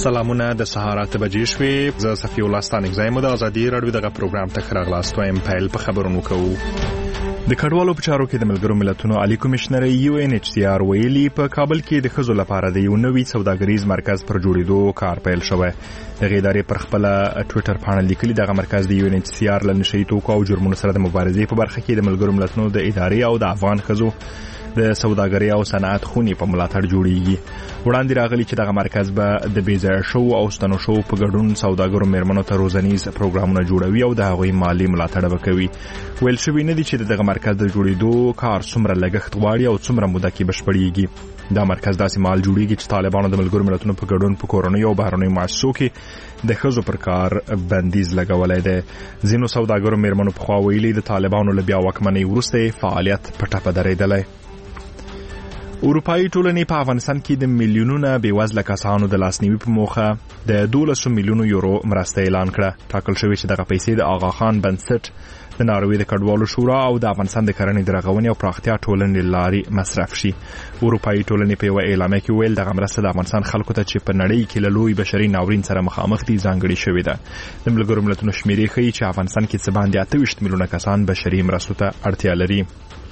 سلامونه د سهار 8 بجې شوې. زه صفي الله ستانک زایم د ازادي راډیو دغه پروګرام ته راغلاست وایم. پیل په خبرونو کوو. د کډوالو په چارو کې د ملګرو ملتونو عالی کمشنر UNHCR ویلي په کابل کې د ښځو لپاره د یو نوي سوداګریز مرکز پر جوړېدو کار پیل شوی. د ادارې پر خپل ټوئیټر باندې لیکلي دغه مرکز د UNHCR له نشئی توکو او جرمونو سره د مبارزې په برخه کې د ملګرو ملتونو د ادارې او د افغان ښځو د سوداګرۍ او صنعت خونې په ملاتړ جوړیږي. وړاندې راغلي چې دغه مرکز به د بیځایه شو او ستنو شو په ګډون سوداګرو میرمنو ته روزنیز پروګرامونه جوړوي او د هغوی مالی ملاتړ وکوي. ویل شوی نه دي چې دغه مرکز د جوړېدو کار څومره لګښت غواړي او څومره موده کې بشپړیږي. دا مرکز داسې مال جوړیږي چې طالبانو د ملګرو ملتونو په ګډون په کورنۍ او بهرنیو مؤسسو کې د ښځو پر کار بندیز لګولای دی. ځینو سوداګرو میرمنو په خوا ویلي د طالبانو له بیا واکمنۍ وروسته فعالیت په ټپه درېدلی. اروپایي ټولنې په افغانستان کې د میلیونونو بېوزله کسانو د لاسنیوي په موخه د 12 میلیونو یورو مرسته اعلان کړه. ټاکل شوی چې دغه پیسې د آغا خان بنسټ د ناروې د کډوالو شورا او د افغانستان د کرنې د رغونې او پراختیا ټولنې لارې مصرف شي. اروپایي ټولنې په یو اعلامیه کې ویل دغه مرسته د افغانستان خلکو ته چې په نړۍ کې له لوی بشري ناورین سره مخامخ دي ځانګړې شوې ده. د ملګرو ملتونو شمیرې ښیي چې افغانستان کې څه باندې 28 میلیونه کسان بشري مرستو ته اړتیا لري.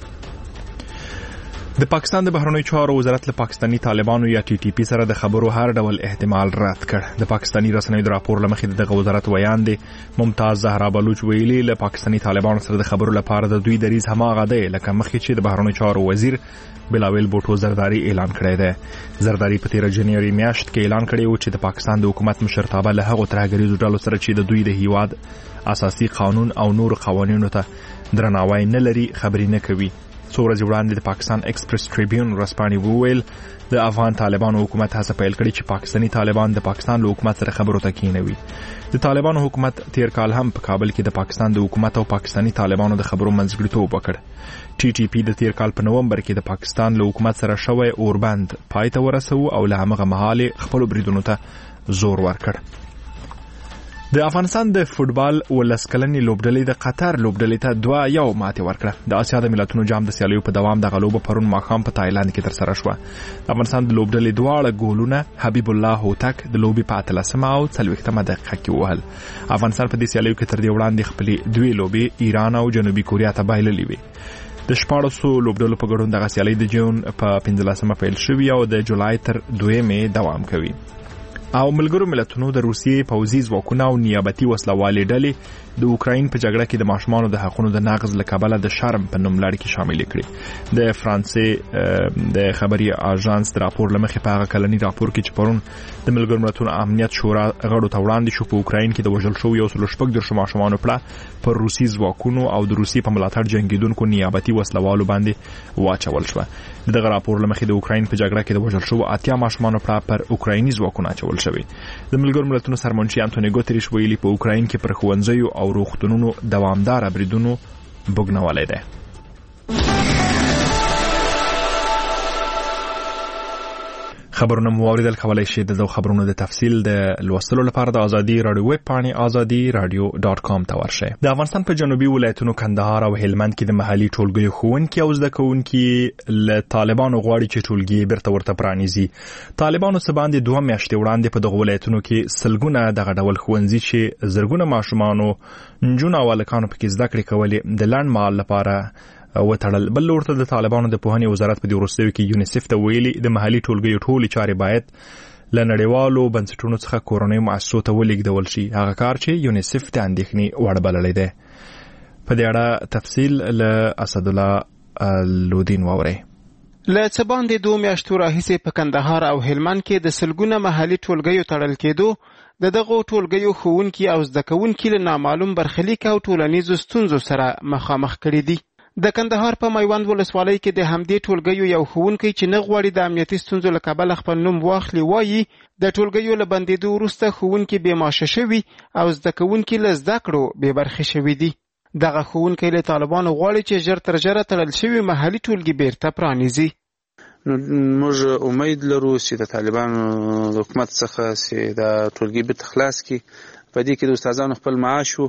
د پاکستان د بهرنیو چارو وزارت له پاکستانی طالبانو یا TTP سره د خبرو هر ډول احتمال رد کړ. د پاکستانی رسنیو د راپور لمخې دغه وزارت ویاند ممتاز زهرا بلوچ ویلي له پاکستانی طالبانو سره د خبرو لپاره د دوی دریز هماغه دی لکه مخکې چې د بهرنیو چارو وزیر بلاول بوټو زرداری اعلان کړی دی. زرداری په 13 جنوري میاشت کې اعلان کړی و چې د پاکستان د حکومت مشرتابه له هغو ترهګریزو ډلو سره چې د دوی د هیواد اساسي قانون او نور قوانینو ته درناوی نه لري خبرې نه کوي. څو ورځې وړاندې د پاکستان ایکسپریس ټریبیون ورځپاڼې وویل د افغان طالبانو حکومت هڅه پیل کړې چې پاکستانی طالبان د پاکستان له حکومت سره خبرو ته کېنوي. د طالبانو حکومت تیر کال هم په کابل کې د پاکستان د حکومت او پاکستانی طالبانو د خبرو منځګړیتوب وکړ. TTP د تیر کال په نومبر کې د پاکستان له حکومت سره شوی اوربند پای ته ورسو او له همغه مهاله خپل بریدونو ته زور ورکړ. د افغانستان د فوتبال ولسکلنې لوبډلې د قطر لوبډلې ته 2-1 ماتې ورکړه. د آسیا د ملتونو جام د سیالیو په دوام د غلوب پرون ماښام په تایلند کې ترسره شوه. د افغانستان د لوبډلې دواړه ګولونه حبیب الله هوتک د لوبي په 13 او 40 دقیقه کې وهل. افغانستان په دې سیالیو کې تر دې وړاندې خپلې دوی لوبي ایران او جنوبي کوریا ته بایللې وې. د 14 لوبډلو په ګډون دغه سیالي د جون په 15 پیل شوې او د جولای تر 2 دوام کوي. او ملګرو ملتونو د روسیې پوځي ځواکونه او نیابتي وسلوالې ډلې د اوکراین په جګړه کې د ماشومانو د حقونو د نقض له کبله د شرم په نوم لړ کې شامل کړي. د فرانسې د خبري اژانس د راپور لمخې په هغه کلنی راپور کې چې پرون د ملګرو ملتونو امنیت شورا غړو ته وړاندې شو په اوکراین کې د وژل شو یو څلور شپږ درشو ماشومانو په پر روسي ځواکونو او د روسي په ملاتړ جنگیدونکو نیابتي وسلوالو باندې واچول شو. دغه راپور لمخې د اوکراین په جګړه کې د وژل شو 80 ماشومانو پر اوکرایني ځواکونه اچول شوی. د ملګرو ملتونو سرمنشي انټونی ګوتریش ویلي په اوکراین کې پر ښوونځیو او روغتونونو دوامدار بریدونو بوګنولای دی. خبرونه مو اوریدل کولای شئ د خبرونو د تفصیل د لوستلو لپاره د ازادي رادیو ویب پاڼې azadi.radio.com ته ورشئ. د افغانستان په جنوبي ولایتونو کندهار او هلمند کې د محلي ټولګیو ښوونکي او زده کوونکي له طالبانو غواړي چې ټولګي بیرته ورته پرانیزي. طالبانو څه باندې 2 میاشتې وړاندې په دغه ولایتونو کې سلګونه دغه ډول ښوونځي چې زرګونه ماشومانو نجونو او هلکانو پکې زده کړې کولې د لنډ مهال لپاره وتړل. بل ورته د طالبانو د پوهنې وزارت په دې وروستیو کې یونیسف ته ویلي د محلي ټولګیو ټولې چارې باید له نړیوالو بنسټونو څخه کورنیو مؤسسو ته ولېږدول شي. هغه کار چې یونیسف د اندېښنې وړ بللی دی. په دې اړه تفصیل له اسدالله لودین واورئ. له څه باندې 2 میاشتو راهیسې په کندهار او هلمند کې د سلګونه محلي ټولګیو تړل کېدو د دغو ټولګیو ښوونکي او زده کوونکي له نامعلوم برخلیک او ټولنیزو ستونزو سره مخامخ کړي دي. د کندهار په میوند ولسوالۍ کې د همدې ټولګیو یو ښوونکی چې نه غواړي د امنیتي ستونزو له کبله خپل نوم واخلي وایي د ټولګیو له بندېدو وروسته ښوونکي بې معاشه شوي او زده کوونکي له زده کړو بې برخې شوي دي. دغه ښوونکی له طالبانو غواړي چې ژر تر ژره تړل شوي محلي ټولګي بیرته پرانیزي. موږ امید لرو چې د طالبانو حکومت څخه چې د ټولګي بیرته خلاص کړي. په دې کې د استادانو خپل معاش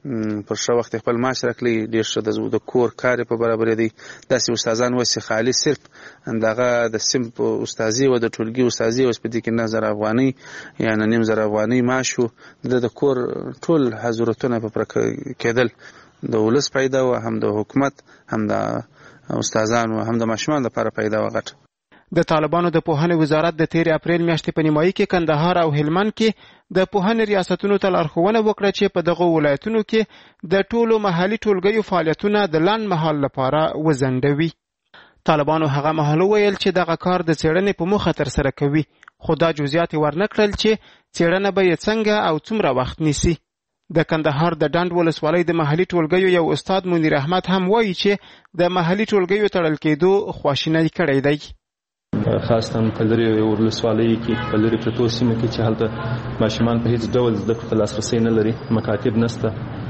پر ښه وخت خپل معاش راکړي، ډېر ښه د کور کار په برابرې دی. داسې استادان وسي خالي صرف دغه د سیم په استادي او د ټولګي استادي اوس په دې کې 9000 افغانۍ یا 9000 افغانۍ معاش وو. د کور ټول حضورتونه په پرک کېدل د ولس پیدا و، هم د حکومت هم د استادانو هم د ماشومان لپاره پیدا و غټ. د طالبانو د پوهنې وزارت د 13 اپریل میاشتې په نیمایي کې کندهار او هلمند کې د پوهنې ریاستونو ته لارښوونه وکړه چې په دغه ولایتونو کې د ټولو محلي ټولګیو فعالیتونه د لنډ مهال لپاره وځنډوي. طالبانو هغه مهال ویل چې دغه کار د څېړنې په موخه ترسره کوي، خو دا جزئیات ورنکړل چې څېړنه به یې څنګه او څومره وخت نیسي. د کندهار د ډنډ ولسوالۍ د محلي ټولګیو یو استاد منیر احمد هم وایي چې د محلي ټولګیو تړل کېدو خواشینی کړی دی. خاصه په لري ولسوالۍ کې په لري پروتو سیمه کې چې هلته ماشومان په هیڅ ډول زده کړو ته لاسرسی نه لري، مکاتب نشته،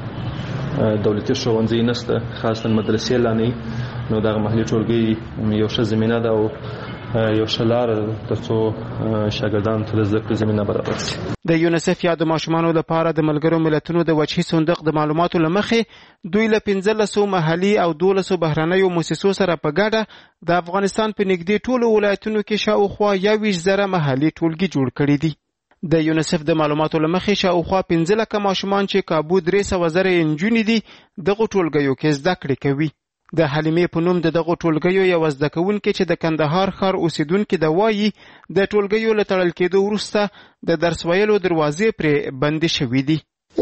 دولتي ښوونځي نشته، خاصه مدرسې لا نه. نو دغه محلي ټولګي یو ښه زمینه ده او یو ښه لاره ترڅو شاګردانو ته د زده کړې زمینه برابر شي. د یونیسف یا د ماشومانو لپاره د ملګرو ملتونو د وجهي صندوق د معلوماتو له مخې دوی له 15 محلي او 12 بهرنیو مؤسسو سره په ګډه د افغانستان په نږدې ټولو ولایتونو کې شاوخوا 21,000 محلي ټولګي جوړ کړي دي. د یونیسف د معلوماتو له مخې شاوخوا 15 لکه ماشومان چې کابو 300,000 نجونې دي دغه ټولګیو کې زده کړې کوي. د حلیمې په نوم د دغه ټولګیو یو زده کوونکې چې د کندهار ښار اوسیدونکې د وایي د ټولګیو له تړل کېدو وروسته د درس ویلو دروازې پرې بندې شوې دي.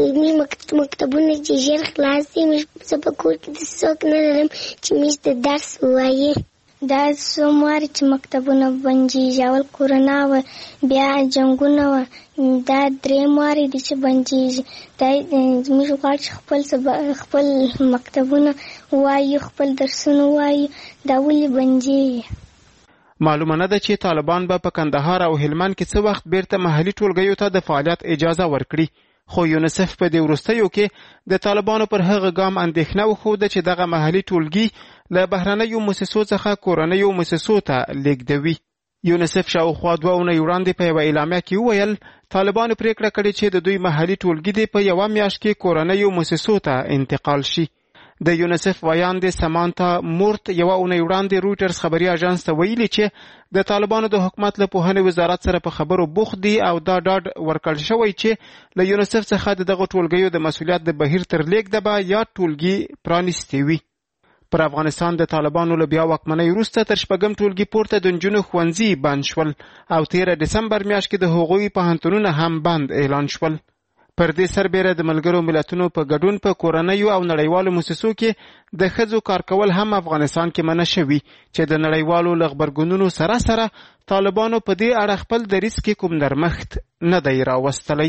مکتبونه چې ژر خلاص دي، زه په کور کې داسې څوک نه لرم چې موږ ته درس ووایي. دا څومره چې مکتبونه بندېږي، اول کورونا وه، بیا جنګونه وه، دا درېیم وارې دي چې بندېږي. دا موږ غواړو چې خپل مکتبونه ووایو، خپل درسونه ووایو. دا ولې بندېږي؟ معلومه نه ده چې طالبان به په کندهار او هلمند کې څه وخت بیرته محلي ټولګیو ته د فعالیت اجازه ورکړي، خو یونیسف په دې وروستیو کې د طالبانو پر هغه ګام اندېښنه وښوده چې دغه محلي ټولګي له بهرنیو مؤسسو څخه کورنیو مؤسسو ته لیږدوي. یونیسف شاوخوا 2 اونۍ وړاندې په یوه اعلامیه کې وویل طالبانو پریکړه کړې چې د دوی محلي ټولګي دې په یوه میاشت کې کورنیو مؤسسو ته انتقال شي. د یونیسف ویاندې سمانتا مورت یوه اونۍ وړاندې رویټرز خبري اژانس ته ویلي چې د طالبانو د حکومت له پوهنې وزارت سره په خبرو بوخت دي او دا ډاډ ورکړل شوی چې له یونیسف څخه دغه ټولګیو د مسؤلیت د بهیر تر لیږده به یا ټولګي پرانیستي وي. پر افغانستان د طالبانو له بیا واکمنۍ وروسته تر 6 ټولګي پورته د نجونو ښوونځي بند شول او 13 دسمبر میاشت کې د هغوی پوهنتونونه هم بند اعلان شول. پر دې سربېره د ملګرو ملتونو په ګډون په کورنیو او نړیوالو مؤسسو کې د ښځو کار کول هم افغانستان کې منع شوي چې د نړیوالو له غبرګونونو سره سره طالبانو په دې اړه خپل دریځ کې کوم نرمښت نه دی راوستلی.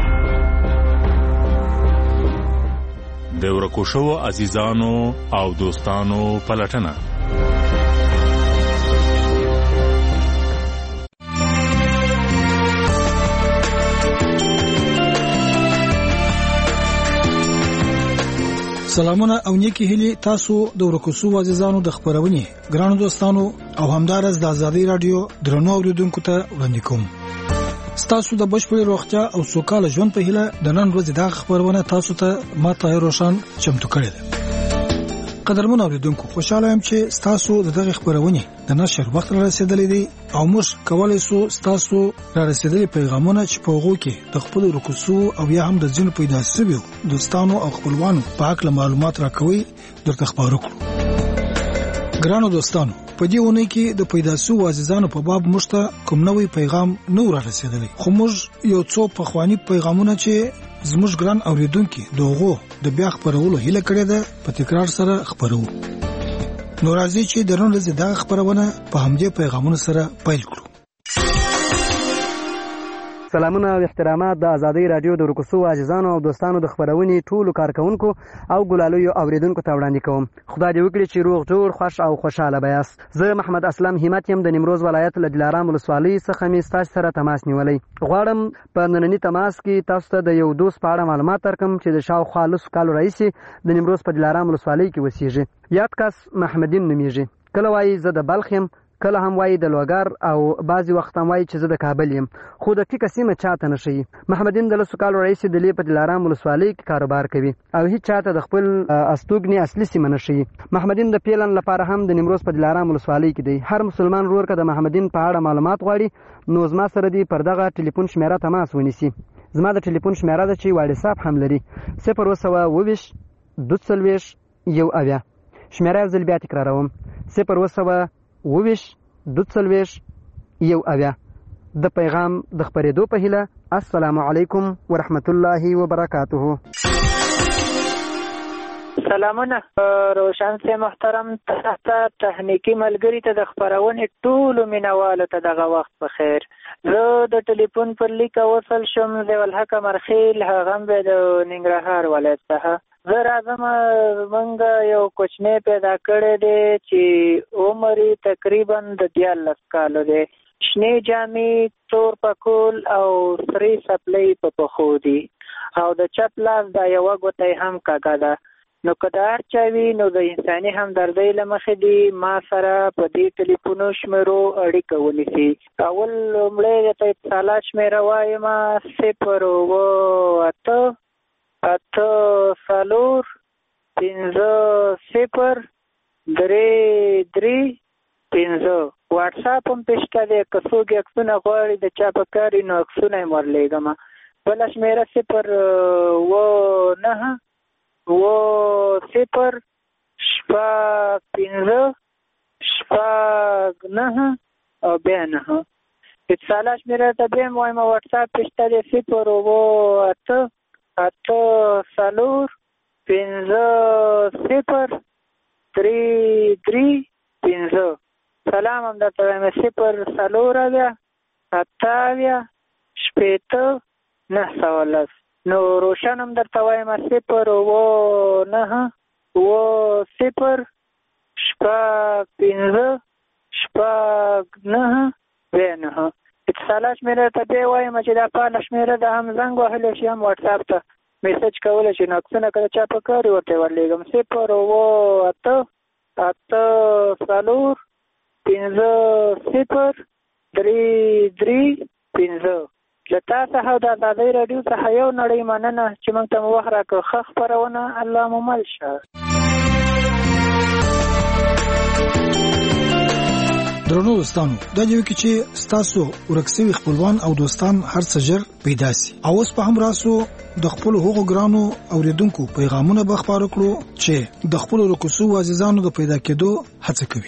د ورکو شوو عزیزانو او دوستانو پلټنه. سلامونه او نیکی هیلي تاسو د ورکو شوو عزیزانو د خبرونې ګرانو دوستانو او همدارس د آزادۍ رادیو درنو اوریدونکو ته وړاندې کوم. ستاسو د بشپړ روغتیا او سوکاله ژوند په هیله د نن ورځې د خبرونه تاسو ته ما طاهر روشن چمتو کړی دی. قدرمن اوریدونکو خوشاله یم چې ستاسو دغه خبرونه د نشر وخت را رسیدلې دي او موږ کولای شو ستاسو را رسیدلې پیغامونه چې په هغه کې د خپل رکوسو او یا هم د ځینو پیدا شویو دوستانو او خپلوانو په اړه معلومات راکوي درته خبرو کړو. ګرانو دوستانو په دې ونه کې د پیدا شوو عزیزانو په باب مشته کوم نوې پیغام نو را رسیدلی، خو موږ یو څو پخوانی پیغامونه چې زموږ ګران اوریدونکو دغه د بیا خبرولو هیله کړې ده په تکرار سره خبرو. نو راځي چې درنو لږه د خبرونه په همدې پیغامونو سره پیل کړو. سلامونه او احترامات د آزادۍ رادیو د ورکوسو عزیزانو او دوستانو د خبرونې ټولو کارکونکو او ګلالیو اوریدونکو ته وړاندې کوم. خدای دې وکړي چې روغ جوړ خوش او خوشاله بیاست. زه محمد اسلم همت یم د نیمروز ولایت له دلارام ولسوالۍ څخه مې ستاسو سره تماس نیولی. غواړم په نننی تماس کې تاسو ته د یو دوست په اړه معلومات درکړم چې د شاوخوا 10 کالو راهیسې د نیمروز په دلارام ولسوالۍ کې اوسېږي. یاد کس محمدین نومیږي. کله وایي زه د بلخ یم، کله هم وایي د لوګر او بعضې وخت هم وایي چې زه د کابل یم، خو د ټیکه سیمه چاته نه ښیي. محمدین د 10 کالو راهیسې د لې په دلارام ولسوالۍ کې کاروبار کوي او هیڅ چاته د خپل استوګنې اصلي سیمه نه ښیي. محمدین د پیلن لپاره هم د نیمروز په دلارام ولسوالۍ کې دی. هر مسلمان ورور که د محمدین په اړه معلومات غواړي نو زما سره دی پر دغه ټلیفون شمیره تماس ونیسي. زما د ټلیفون شمیره ده چې واتساپ هم لري 020 22 1 شمیره یو ځل بیا تکراروم 020 22 1 د پیغام د خپرېدو په هیله. السلام علیکم ورحمت الله وبرکاته. سلامونه روشن سي محترم تخنیکی ملګری ته د خبرونې ټولو مینوالو ته دغه وخت په خیر. زه د ټلیفون پر لیک وصل شم ضیاءالحق مرخیل هغه به د ننګرهار ولایت څخه. زه راځم موږ یو کوچنی پیدا کړی دی چې عمر تقریبا د 14 کالو دی. شنې جامې تور پکول او سرې سپلۍ په پښو دي او د چپ لاس دا یوه ګوته هم کږه ده. نو که د هر چا وي نو د انساني همدردۍ له مخې دي ما سره په دې ټلیفونو شمیرو اړیکه ونیسي. اول لومړی درته اتصالات شمیره وایم 0 واټساپ هم پېشته دی. که څوک عکسونه غواړي د چا په کار نو عکسونه یې ورلیږم. بله شمیره 0 او بیا 9 اتصالات شمیره ته بیا هم وایم واټساپ پېشته دی 0 سلام هم درته وایم 0 نو روشن هم درته وایم 0 اتصالات شمیره ته بیا وایم چې دا پاله شمیره ده هم زنګ وهلی شي هم واټساپ ته میسج کولی شي نو عکسونه که د چا په کار ورته ورلیږم 0 له تا څخه د ازادۍ راډیو څخه یو نړۍ مننه چې موږ ته مو وخت راکړ. ښه خپرونه الله مو مل شه. درنو دوستانو دا دی چې ستاسو ورکسوي خپلوان او دوستان هر څه ژر پیدا سي. او اوس په هم راسو د خپل هغو ګرانو اوریدونکو پیغامونه به خبرو کړو چې د خپل ورکسو عزیزانو د پیدا کېدو هڅه کوي.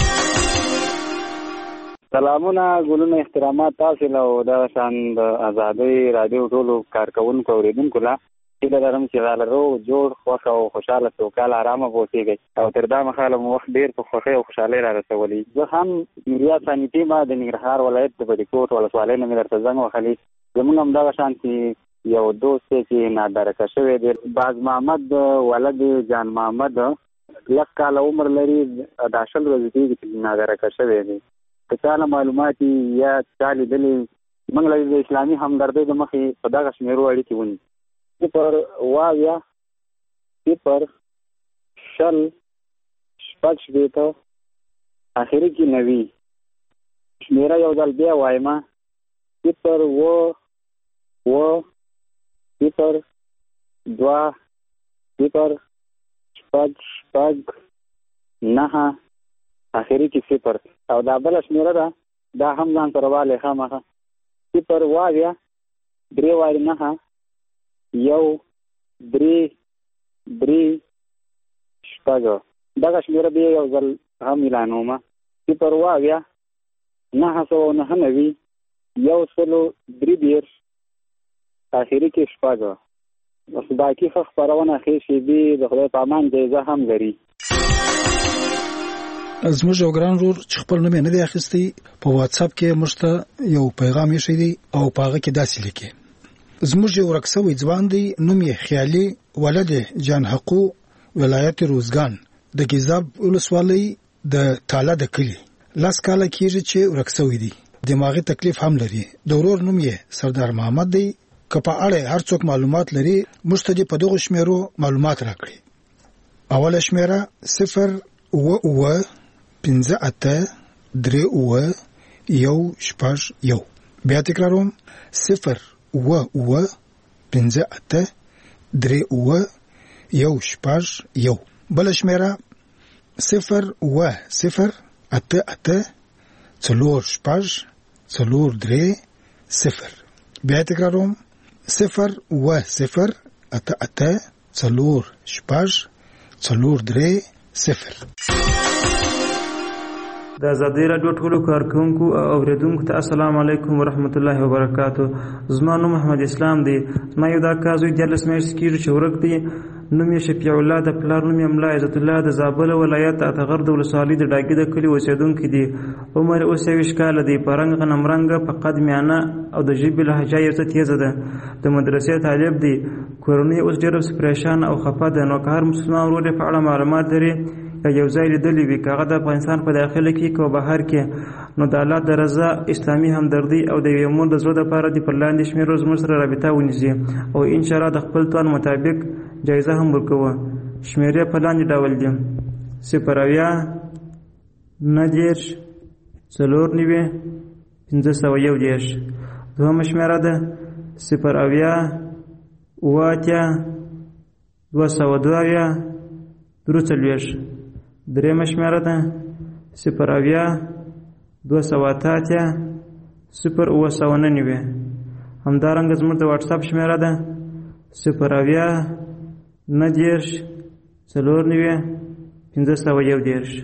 سلامونه ګلونه احترامات تاسو له دا شان د ازادۍ رادیو ټولو کارکونکو اوریدونکو لا چې لرم چې غالرو جوړ خوښ او خوشاله سوکاله آرامه اوسئ او تر دا مخاله مو وخت ډیر په خوښۍ او خوشحالۍ را رسولي. زه هم نوریا ثانیتي ما د ننګرهار ولایت د بډیکوټ ولسوالۍ نه مې درته زنګ وهلی. زموږ همدغه شان چې یو دوست دی چې نادرکه شوی دی باز محمد ولد جان محمد 10 کاله عمر لري. دا 10 ورځې کېږي چې نادرکه شوی دی. که چاله معلومات یا چا لیدلي موږ له د اسلامي همدردۍ د مخې په دغه شمیرو اړیکې ونیسو 0 اخري کې 90 شمیره یو ځل بیا وایم 0 9 اخري کې 0 او دا بل شمیره ده دا هم ځان سره والی خامخه 0 9 1 3 6 دغه شمیره بیا یو ځل هم اعلانوم 0 999 1 اخري کې 6 اوس باقي خبرونه خې شي دي د خدای په امان جایزه هم لري. زموږ یو ګران ورور چې خپل نوم یې نه دی اخیستی په واتساپ کې موږ ته یو پیغام یې شوی دی او په هغه کې داسې لیکي زموږ یو ورکسوی ځوان دی نوم یې خیالي ولد جان حقو ولایت روزګان د ګیزاب ولسوالۍ د تاله د کلی 10 کاله کېږي چې ورکسوی دی. دماغي تکلیف هم لري. د ورور نوم یې سردار محمد دی. که په اړه هر څوک معلومات لري موږ ته په دغه شمیرو معلومات راکړي. اوله شمیره 0 و 5 8 درې اوه یو شپږ یو. بیا تکراروم 0 اوه اوه پنځه اته درې اوه یو شپږ یو. بل شمیره 0 اوه 0 اته اته څلور شپږ څلور درې 0. بیا تکراروم 0 اوه 0 اته اته څلور شپږ څلور درې 0. د آزادۍ راډیو ټولو کارکونکو او اوریدونکو ته السلام علیکم ورحمت الله وبرکاتو. زما نوم محمد اسلام دی. ما یو دا کازوی 14 میاشتې کېږي چې ورک دی. نوم یې شفیع الله د پلار نوم یې ملا عزت الله د زابل ولایت اتغر د ولسوالۍ د ډاګي د کلي اوسېدونکی دی. عمر اوس 21 کاله دی. په رنګ غنم رنګه په قد میانه او د ژبې لهجه یې څه تیزه ده. د مدرسې طالب دی. کورنۍ اوس ډېره پریشان او خفه ده. نو که هر مسلمان ورور په اړه معلومات لري یو ځای لیدلی وي، که هغه د افغانستان په داخله کې که بهر کې، نو د الله د رضا اسلامي همدردي او د یوې مور د زړه دپاره دې پر لاندې شمېرو زموږ سره رابطه ونیسي او انشاءالله د خپل توان مطابق جایزه هم ورکوه. شمېرې په لاندې ډول دي: 0 90 4 501. دوهمه شمېره ده 0 202 درېمه شمېره ده 0 288 0 همدارنګه زموږ د واټساپ شمېره ده 0 90 4 501.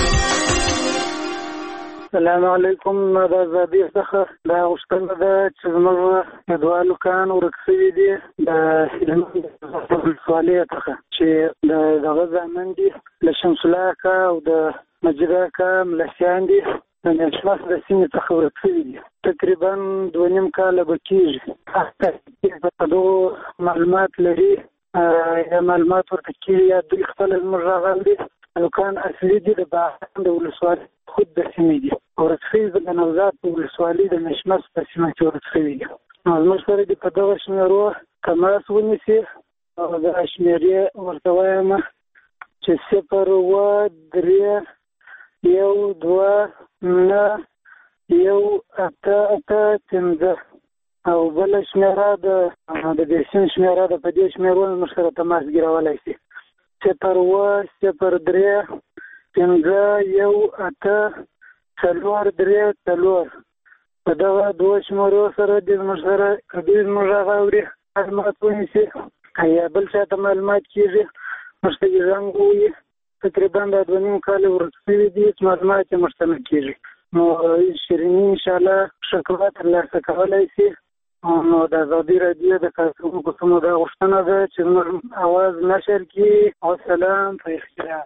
السلام علیکم. د آزادۍ څخه دا غوښتنه ده چې زموږ دوه هلکان ورک شوي دي د هلمند ولسوالۍ څخه، چې د دغه زامن دي له شمس الله اکا او د مجید اکا ملسیان دي د نشمس د سیمې څخه ورک شوي دي. تقریبا 2.5 کاله به کېږي. په دغو معلومات لري یا معلومات ورته کېږي یا دوی خپله زموږ راغل دي. هلکان اصلي دي د باغان د ولسوالۍ خود د سیمې دي. ورک شوي د نوزاد په ولسوالۍ د نشمس په سیمه کې ورک شوي دي. نو زموږ سره دې په دغه شمېرو تماس ونیسي او دا شمېرې ورته وایم چې 0 اوه 3 1 2 9 1 8 8 5 او بله شمېره د دې سیمې شمېره ده. په دې شمېرو زموږ سره تماس ګیرولی شي. 0 اوه 0 3 5 1 8 4 3 4. په دغه دوه شمېرو سره دې زموږ سره که دوی زموږ هغه اوري معلومات ونیسي یا بل چا ته معلومات کېږي موږ ته یې زنګ ووایي. تقریبا دا 2.5 کاله ورک شوي دي چې معلومات یې موږ ته نه کېږي. نو شیریني انشاءالله ښه کړه ترلاسه کولی شي. نو د آزادۍ راډیو د کارکوونکو څخه دا غوښتنه ده چې زموږ اواز نشر کړي. والسلام په احترام.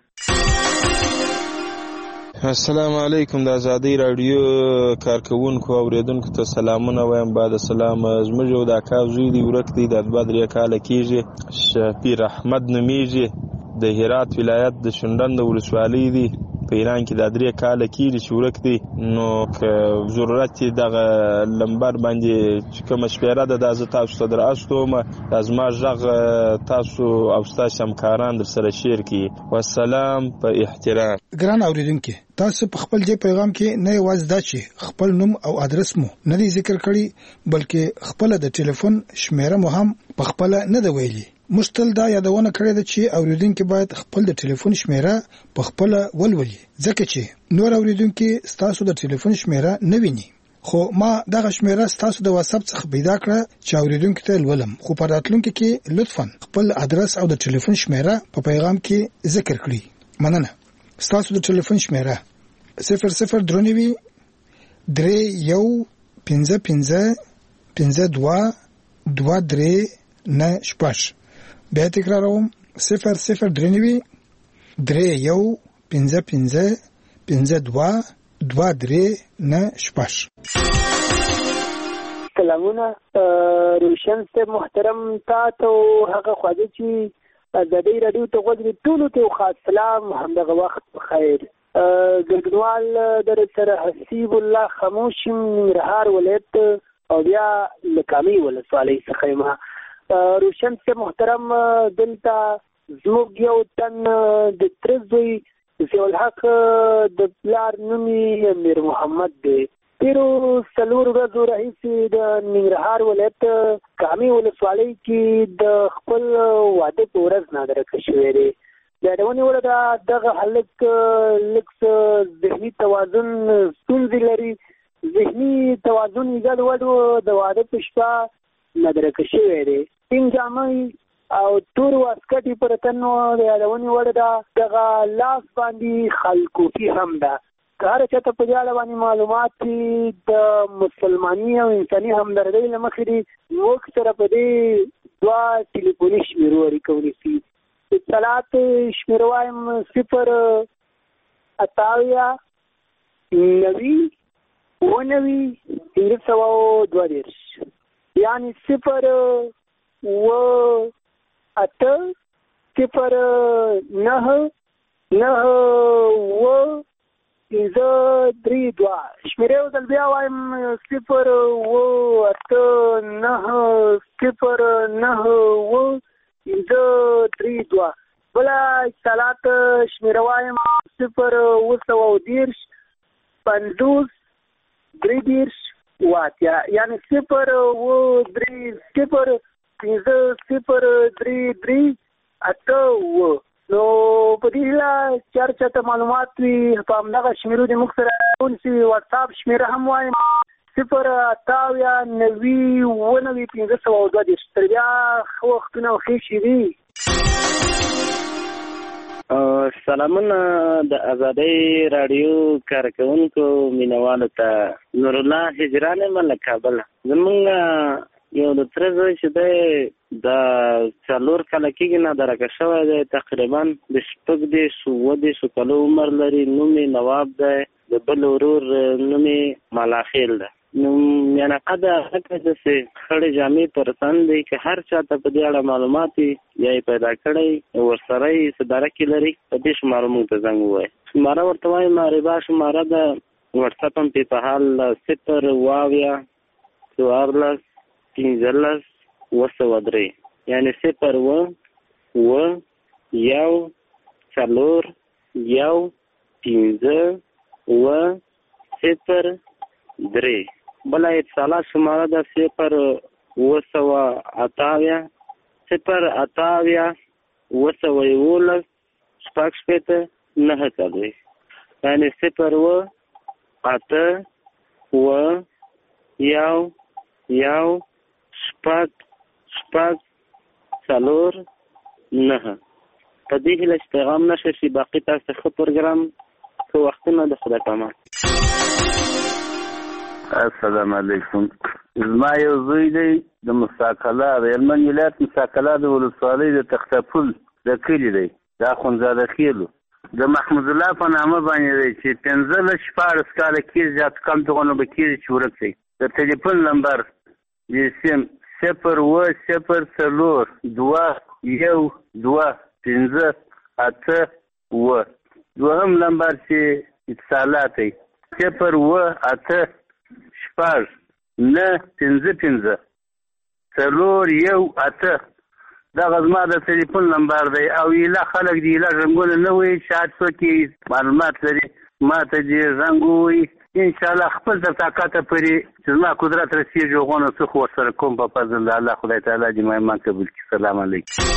السلام علیکم. د آزادۍ راډیو کارکوونکو او اوریدونکو ته سلامونه وایم. بعد سلام. زموږ یو د اکا زوی دی ورک دی. د 2-3 کاله کېږي. شفیع احمد نومیږي. د هرات ولایت د شونډن د ولسوالۍ دی. په ایران کې د 3 کاله کېږي چې ورک دی. نو که ضرورت یې دغه لمبر باندې چې کومه شمېره ده دا زه تاسو ته در استوم. دا زما غږ تاسو او ستاسو همکاران در سره شیر کړي. والسلام په احترام. ګران اوریدونکي، تاسو په خپل دې پیغام کې نه یوازې دا چې خپل نوم او ادرس مو نه دی ذکر کړی، بلکې خپل د ټلیفون شمېره مو هم په خپل نه دی ویلي. مشتل دا یادونه کړې ده چې اوریدونکي باید خپل د ټلیفون شمېره په خپل ولولي، ځکه چې نور اوریدونکي ستاسو د ټلیفون شمېره نه ویني. خو ما دغه شمېره ستاسو د واتساپ څخه پیدا کړه چې اوریدونکو ته ولولم. خو په راتلونکي کې لطفاً خپل ادرس او د ټلیفون شمېره په پیغام کې ذکر کړئ. مننه. ستاسو د ټلیفون شمېره 00 درنوي 31 55 52 23 9. بیا تکراروم 00 درنوي 31 55 52 23 9. سلامونه. روشن صاحب محترم، تاسو هغه خواږه چې آزادۍ راډیو ته غوږ دي ټولو ته خاص سلام. همدغه وخت بخیر. ګډونوال در سره حسیب الله خاموشي ننګرهار ولایت او بیا لکامي ولسوالۍ څخه یم. روشن صاحب محترم، دلته زموږ یو تن د تره زوی ضیاءالحق د پلار نوم یې امیر محمد دی. تیرو 4 ورځو راهیسې د ننګرهار ولایت کامې ولسوالۍ کې د خپل واده په ورځ نادرکه شوی دی. د یادونې وړ ده دغه هلک لږ ذهني توازن ستونزې لري. ذهني توازن یې ګډوډ د واده په شپه نادرکه شوی دی. سپین جامې او تور واسکټ یې پر تن و. د یادونې وړ ده دغه لاس باندې خلکوفي هم ده. که هر چاته په دې اړه باندې معلومات دي د مسلماني او انساني همدردۍ له مخې دي موږ سره په دې 2 ټلیفوني شمیرو اړیکه ونیسي. اطلاعات شمیر وایم 0 58 90 19 542 یعنی 0 8 0 9 9 532 شمیرې یو ځل بیا وایم 0 8 9 0 9 532. بله اتصالات شمیره وایم 0 19 50 33 واتیا یعنی 0 3 0 5 0 3 3 8 نو په دې هیله چې هر چاته معلومات وي په همدغه شمیرو د موږ سره ونیسي. واټساپ شمیره هم وایم 0 58 90 542. تر بیا ښه وختونه او ښې شېبې. سلامونه د ازادۍ راډیو کارکوونکو مینوالو ته. نور الله هجران یم له کابل. زمونږ یو د تره زوی چې دی د 4 کاله کېږي نادرکه شوی دی. تقریبا د 14 کالو عمر لري. نوم یې نواب دی. د بل ورور نوم یې مالاخیل دی. نو میانقه د هغه داسې خړې جامې پر تن دی. که هر چاته په دې اړه معلومات وي یا یې پیدا کړی ورسره یې څه درکې لري په دې شمارو موږ ته زنګ ووایي. شماره ورته وایم ربا شماره ده. واټساپ هم پې په حال 0 واویا 14 15 203 یعنی 0 و 1 4 1 15 و 0 3. بله اتصالات شماره ده 0 228 0 28 211 شپږ 9 څلوي یعنی 0 و 8 و 1 1 شپږ 4 9. په دې هیله چې پیغام نشه شي باقي تاسو ښه پروګرام ښه وختونه د خدای پامان. السلام علیکم. زما یو زوی دی د مستقله د هلمند ولایت مستقله د ولسوالۍ د تختپل د کلي دی. دا اخندزاده خیلو د محمود الله په نامه باندې دی چې 15 کاله کېږي زیات کم دغونه به کېږي چې ورک دی. د ټلیفون نمبر د سیم 0 0 4 2 1 2 5 8 و. دوهم نمبر چې اتصالات دی 0 8 شپږ 9 5 5 4 1 8. دغه زما د ټلیفون نمبر دی. او ایله خلک دی ایله رنګونه نه وایي چې څوک معلومات لري ما ته دې زنګ ووایي. انشاءالله خپل تر طاقته پورې چې زما قدرت رسېږي هغونه څه خو ورسره کوم په فضل الله خدای تعالی دې ما ایمان قبول کړي. سلام علیکم.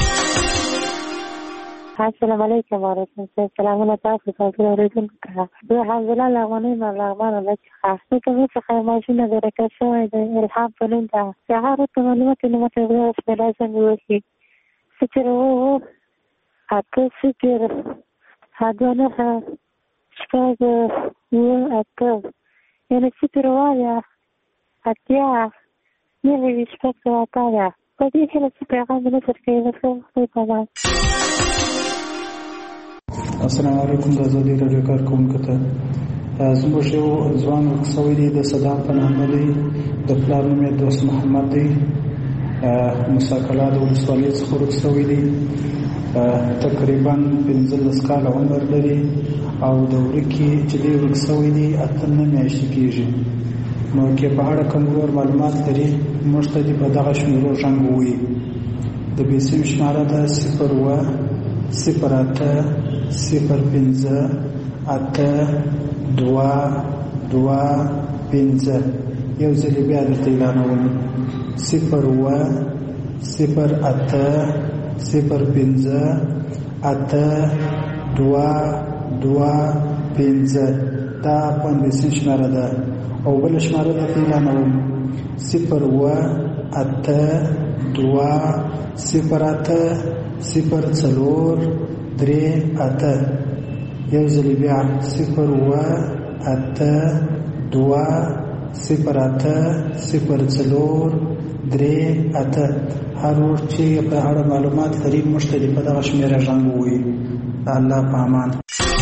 السلام علیکم وعلیکم السلام. سلامونه تاسو ته اوریدونکو ته. زه حمزله لغمنۍ ملغمانه ده چې خاصه کومه څخه ماشینه درکه شوی دی الهام په نوم ده. چې هغه ته معلومات نه ماته وایي چې لازم وشي 0 8 0 هدونه شپږ 8 یعنی 0 وایا اتیا نوي شپږ واتایا. په دې کې چې پیغام نه څرګند شوی په السلام علیکم. د ازادۍ راډیو کارکوونکو ته زموږ یو ځوان ورکسوی دی د صدام په نامه دی. د پلار نوم یې دوست محمد دی. مساکله د ولسوالۍ څخه ورکسوی دی. تقریبا 15 کاله عمر لري او د ورکې چې دی ورکسوی دی 8 میاشتې کېږي. نو کې په اړه کوم نور معلومات لري موږ ته دې په دغه شمیرو زنګ ووایي. د بیسیم شماره ده 0 0 8 05825 یو ځل بیا درته اعلانوم 0805825 دا پاندیسین شماره ده او بل شماره درته اعلانوم 08120804038 یو ځل بیا 08120804038 هر وخت چې په اړه معلومات لري مختلفه دغه شمیره ژوند وي. الله په امان.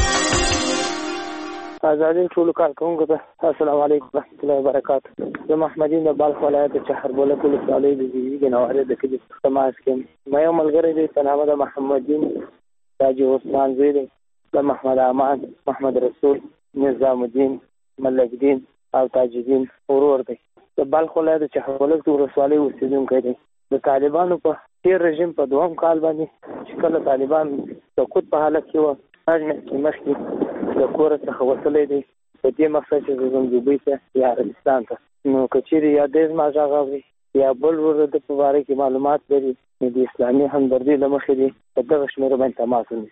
ازادي ټول کارکونکو ته السلام علیکم ورحمۃ اللہ وبرکاتہ. زه محمدین د بلخ ولایت چهربوله ولسوالۍ د زیږیدې نواره د کلي تماس کې ما یو ملګری دی په نامه د محمدین تاج عثمان زوی دی د محمد امان محمد رسول نظام الدین ملک دین او تاج الدین ورور دی. د بلخ ولایت چهربوله ولسوالۍ اوسیدونکی دی. د طالبانو په تیر رژیم په دوهم کال باندې چې کله طالبان سقوط په حالت کې وو مخکې د کور څخه وتلی دی په دې مقصد چې زه ځم دوبۍ ته یا عربستان ته. نو که چیرې یا ډېر زما غږ اوري یا بل ورور د په باره کې معلومات لري نو د اسلامي همدردۍ له مخې دی په دغه شمېره باندې تماس ونیسي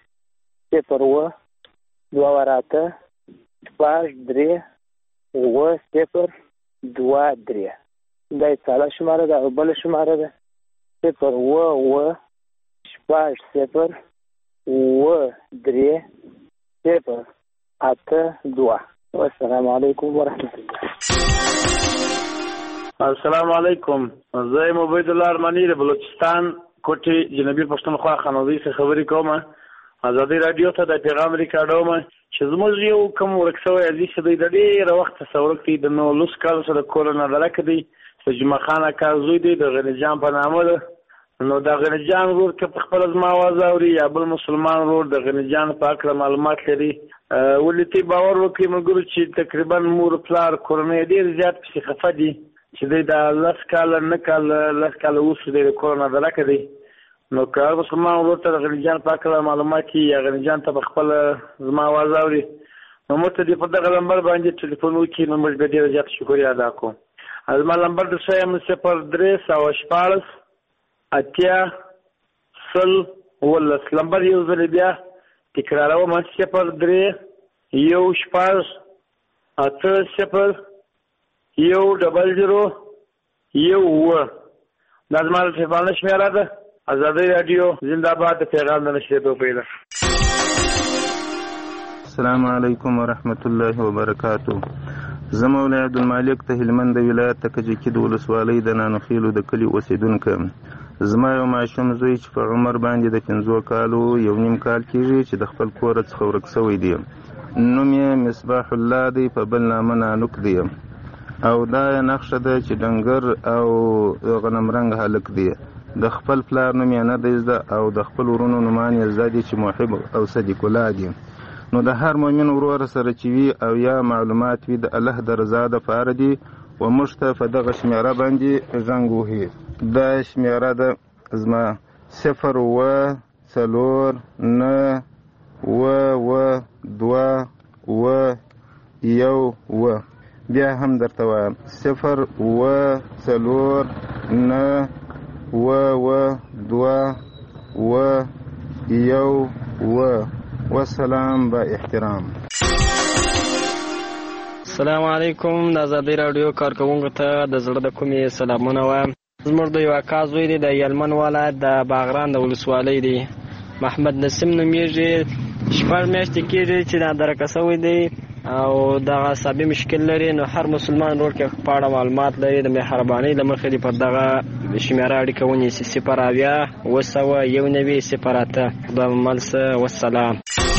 08283 دا یې څاله شماره ده او بله شماره ده 08283 والسلام علیکم ورحمۃ الله. السلام علیکم. زه عبید الله ارمانی د بلوچستان کوټې جنوبي پښتونخوا خانوزۍ څخه خبرې کوم. ازادي رادیو ته د پیغام ریکارډوم چې زموږ یو کوم ورک شوی عزیز دی د ډېره وخت څورک دی د 19 کال سره کورونه درک دی د جمعه خان اکا زوی دی د غنی جان په نامه ده. نو د غنی جان ورور که په خپل زما आवाज اوري یا بل مسلمان ورور د غنی جان په اړه معلومات لري ولې باور وکړي موږ چې تقریبا مور پلار کورونه ډېر زیات په خفه دي چې د 10 کال نه کال اوس د کورونه درک دی. نو که مسلمان ورور ته د غنی جان په اړه معلومات یا غنی جان ته خپل زما आवाज اوري نو موږ ته په دغه نمبر باندې ټلیفون وکړي نو موږ به ډېر زیات شکریا ادا کوو. زما نمبر د 0314 اتیا سل ولس نمبر یو ځل بیا تکراروم 0314 8000 دا زما ټلیفون شمیره ده. ازادي رادیو زنده باد. پیغام د نشریدو پیدا. السلام علیکم ورحمت الله وبرکاتہ. زه مولوی عبدالمالک ته هلمند ولایت ته کجکي د ولسوالۍ د نانوخیلو د کلي اوسیدونکی. زما یو ماشوم زوی چې په عمر باندې د 15 کالو یو نیم کال کېږي چې د خپل کور څخه ورک شوی دی. نوم یې مصباح الله دی په بل نامه نانوک دی او دا نقشه ده چې ډنګر او غنمرنګ هلک دی. د خپل پلار نوم یې نه دی زده او د خپل ورونو نومان یې زده دي چې محب او صدیق الله دي. نو د هر مؤمن ورور سره چې وي او یا معلومات وي د الله د رضا دپاره دي و موږ ته په دغه شمیره باندې زنګ وهي. دا شمیره ده زما 01492 بیا هم درته وایم 01492 والسلام با احترام. السلام علیکم. د ازادي رادیو کارکونکو ته د زړه د کومې سلامونه وایم. زموږ د یو اکا زوی دی د یلمن ولایت د باغران د ولسوالۍ دی. محمد نسیم نومیږي. 4 میاشتې کېږي چې نادرکه شوی دی او دغه عصبي مشکل لري. نو هر مسلمان ورور کې په اړه معلومات لري د مهربانۍ له مخې دی په دغه شمیره اړیکه ونیسي 0801908. خدای مل سه والسلام.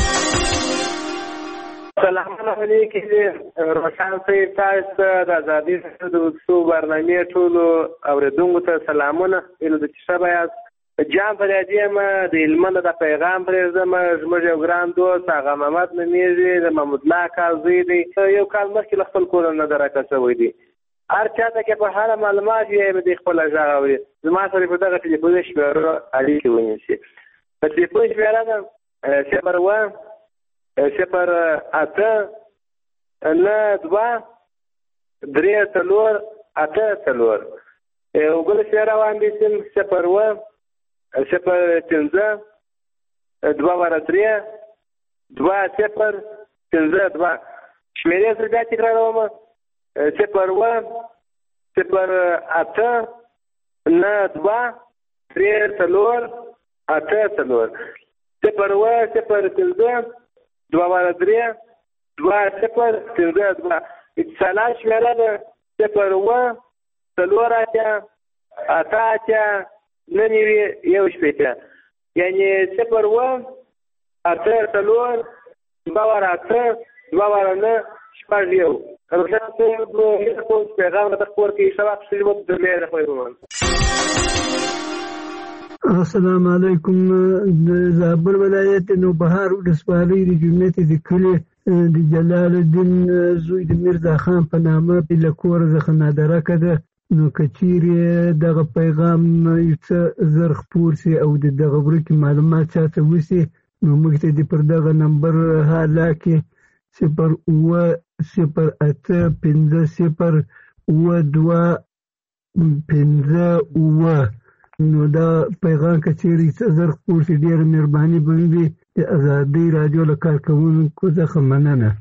سلام علیکم. روشن صاحب تاسو د ازادي رادیو د څو برنامې ټولو اوریدونکو ته سلامونه. اله د شپه یاست جام پر دې ما د هلمند د پیغام پرېږدم. زموږ یو ګران دوست هغه محمد نومیږي د محمود الله کاظمی دی. یو کال مخکې له خپل کور نه درکه شوی دی. هر چاته کې په هر معلومات یې د خپل ځای اوري. زما سره په دغه ټلیفون شمیره اړیکه ونیسي. په ټلیفون شمیره ده 0 0 8 9 2 3 4 8 4 یو بل شمېره باندې سیم 0 0 5 2 3 2 0 5 2 شمېرې زه بیا تکراروم 0 0 8 9 2 3 4 8 4 0 0 5 2 3 2 0 5 2 اتصالات شمېره ده 0 4 8 9 1 شپېته یعنې 0 8 4 2 9 شپږ یو روښان صاحب پیغام راته خپور کړي سبا پسې به درلې راخوي. السلام علیکم. د زابل ولایت نوبهار ولسوالۍ د جومات د کلي د جلال الدین زوی د میرزا خان په نامه له کوره څخه نادرکه ده. نو که چیرې دغه پیغام یو څه زر خپور سي او د دغه ورکې معلومات چاته وسي نو موږ ته د پر دغه نمبر حالا کې 0 0 8 5 0 2 5 نو دا پیغام که چیرې څه زر خپور سي ډېره مهرباني به وي. د ازادۍ راډیو له کارکوونکو څخه مننه.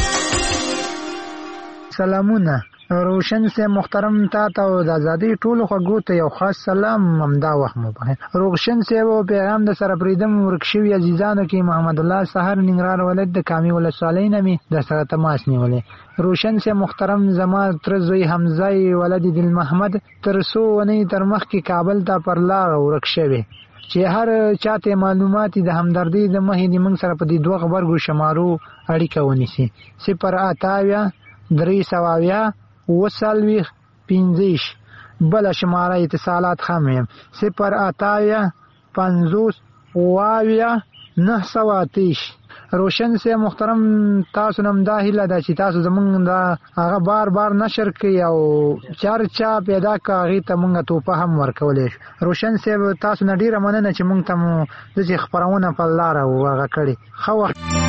سلامونه روشن سے محترم تا ته د ازادۍ ټولو خوږو ته یو خاص سلام همدا وخت مو بخیر. روشن سے و پیغام د سره پریدم ورکشوي عزیزانو کې محمد الله سحر ننګرهار ولایت د کامي ولسوالۍ نمی د سره تماس نیولې. روشن سے محترم زما تر زوی حمزه ولد دل محمد تر سو ونی تر مخ کې کابل ته پر لار ورکشوي چې هر چاته معلومات د همدردی د مهې د موږ سره په دې دوه خبرګو شمارو اړیکه ونیسي. 0 8 3 15 بل شماره اتصالات خامیم 0 8 50 9 روشن سے محترم تاسو نم دا هیله ده چې تاسو زمونږ دا هغه بار نشر کوي او چرچا پیدا کوي ته مونږ ته په هم ورکولې. روشن سے تاسو نه ډیره مننه چې مونږ ته د خبرونه په لار او هغه کړی خو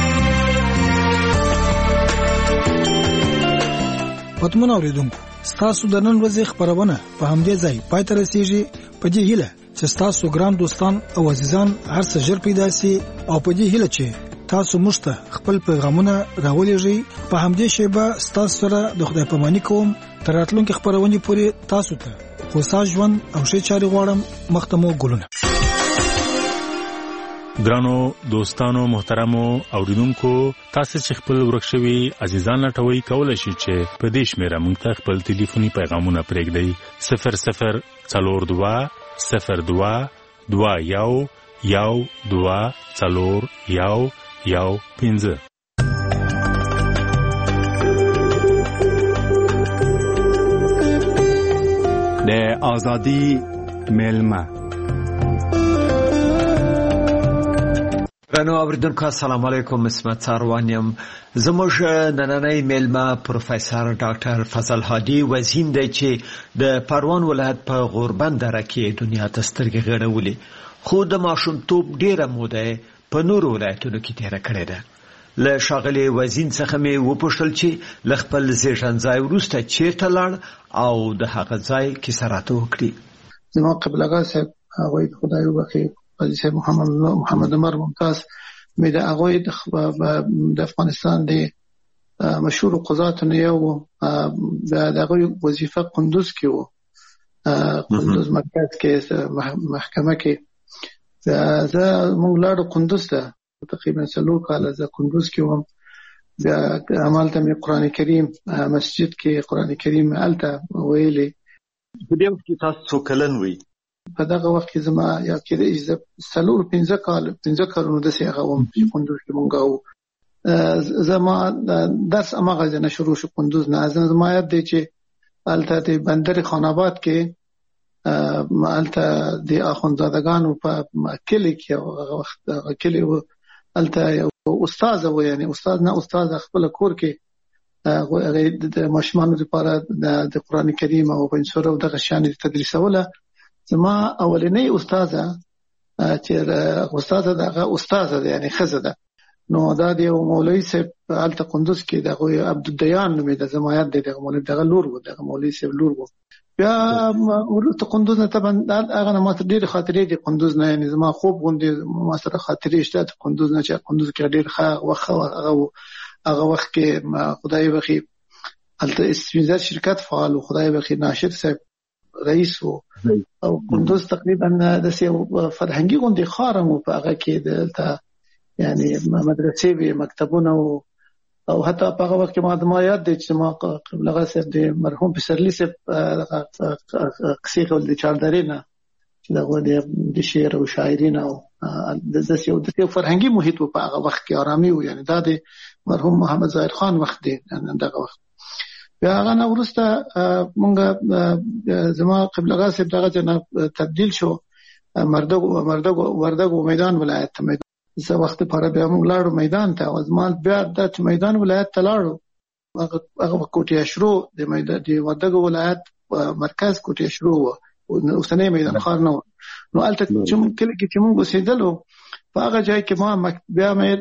پتمن اوریدونکو ستاسو د نن ورځې خبرونه په همدې ځای پای ته رسیږي. په دې هیله چې ستاسو ګران دوستان او عزیزان هر څه ژر پیدا سي او په دې هیله چې تاسو مشته خپل پیغامونه راولېږئ. په همدې شیبه ستاسو سره د خدای پاماني کوم. تر راتلونکي خبرونه پورې تاسو ته خوشا ژوند او ښه چاري غواړم. مختمو ګلونه. ګرانو دوستانو محترمو اوریدونکو تاسو چې خپل ورکشوي عزیزان لټوي کولای شئ چې په دې شمیره موږ ته خپل ټلیفوني پیغامونه پرېږدئ 00 42 02 21 12 4 1 د ازادي ملما رانو اوریدونکو السلام علیکم. اسمت ساروانیم. زموږ نننۍ میلمه پروفیسور ډاکټر فضل هادي وزین دی چې د پروان ولایت په غوربند دره کې دنیا ته سترګې غړولې خو د ماشومتوب ډیره موده په نورو ولایتونو کې تیره کړې ده. له ښاغلي وزین څخه مې وپوښتل چې له خپل زیږون ځای وروسته چیرته لاړ او د هغه ځای کیسه راته وکړي. زما قبلګا صاحب هغوی خدای وبخښي قاضي صاحب محمد عمر ممتاز مې د هغوی د افغانستان د مشهور قضاتو نه یو د هغوی وظیفه قندوز کې و. قندوز مرکز کې محکمه کې زه موږ لاړو قندوز ته تقریبا 4 کاله زه قندوز کې وم. بیا همالته مې قرآن کریم مسجد کې قرآن کریم هلته ویلې. په دې وخت کې تاسو څو کلن وئ؟ په دغه وخت کې زما یا کېدای شي 4-5 کالونو داسې هغه وم چې قندوز کې مونږ وو. زما درس هماغه ځای نه شروع شو قندوز نه. زما یاد دی چې هلته د بندر خان آباد کې هلته د اخوندزادګانو په کلي کې هغه وخت کلي و هلته یو استاد و یعنی استاد نه استاد خپل کور کې هغه د ماشومانو لپاره د قرآن کریم او پنځور او دغه شان تدریسوله. زما اولنۍ استاده چې استاد ده یعنی خزه ده. نو دا د مولوی صاحب الته قندوز کې دغه عبدالدیان نومې د زمایت دغه مولوی دغه لور و دغه مولوی صاحب لور و. بیا ورته قندوز نه طبعا هغه ما ته ډېر خاطرې دي قندوز نه، یعنی زما خوب غوندې ما سره خاطرې شته قندوز نه چې قندوز کې ډېر ښه هغه وخت کې خدای بخي الته اسپیزر شرکت فعال و، خدای بخي ناشد صاحب رئیس و او قندوز تقریبا د فرهنګي غوندې خارم و په هغه کې دلته یعنی مدرسې وی مکتبونه او حتی په هغه وخت کې ما یاد دي چې ما قبل هغه صاحب د مرحوم پسرلی صاحب قصې کول د چارداري نه چې دغه د شعر او شاعري نه او د فرهنګي محیط په هغه وخت کې آرامي و، یعنی دا د مرحوم محمد ظاهر خان وخت دی دغه وخت. بیا هغه نه وروسته مونږ زما قبل هغه صاحب دغه نه تبدیل شو وردګو میدان ولایت ته. زه وخت پر بیا موږ لاړو میدان ته او زمال بیا د میدان ولایت ته لاړو. هغه کوټه شروع د میدان د وردګو ولایت مرکز کوټه شروع و اوسنۍ میدان خار نه. نو الته چې کله چې موږ وسیدلو په هغه ځای کې ما بیا مې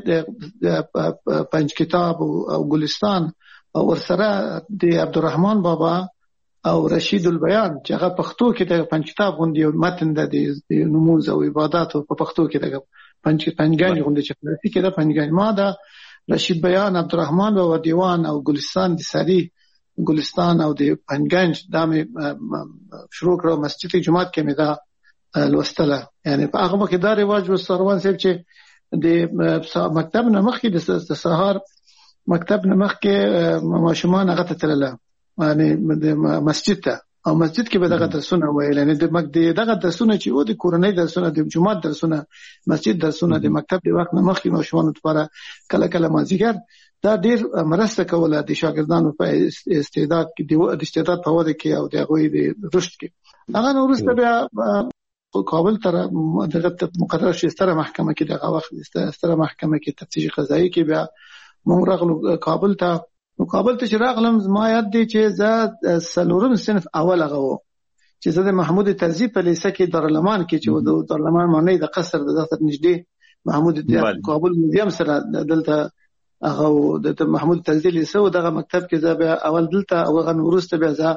پنځ کتاب او ګلستان او ورسره د عبدالرحمن بابا او رشید البیان چې هغه پښتو کې د پنځ کتاب غوندي متن د نماز او عبادت په پښتو کې د پنځګان غوندي چې کې د پنځګان ما د رشید بیان عبدالرحمن بابا دیوان او ګلستان د ساری ګلستان او د پنځګان د شروع کړو مسجد جمعات کې مې دا لوستله. یعنی په هغه کې دا رواج و سروان صاحب چې د مکتب نه مخکې د سهار مکتب نه مخکې ماشومان هغه ته تلله یعنی د مسجد ته او مسجد کې به دغه درسونه ویل، یعنی دغه درسونه چې او د کورنۍ درسونه د جمعات درسونه مسجد درسونه د مکتب د وخت نه مخکې ماشومان لپاره کله کله مازیګر دا ډیر مرسته کوله د شاګردانو په استعداد کې د استعداد په وده کې او د هغوی د رشد کې. هغه وروسته بیا کابل تر دغه مقرر شي ستره محکمه کې دغه وخت ستره محکمه کې تفتیش قضایي کې بیا موږ راغلو کابل ته. نو کابل ته چې راغلم زما یاد دی چې زه څلورم صنف اول هغه و چې زه د محمود طرزي په لیسه کې دارالمان کې چې د دارالمان معنی د قصر د دفتر نږدې محمود کابل میوزیم سره دلته هغه د محمود طرزي لیسه او دغه مکتب کې زه بیا اول دلته او هغه وروسته بیا زه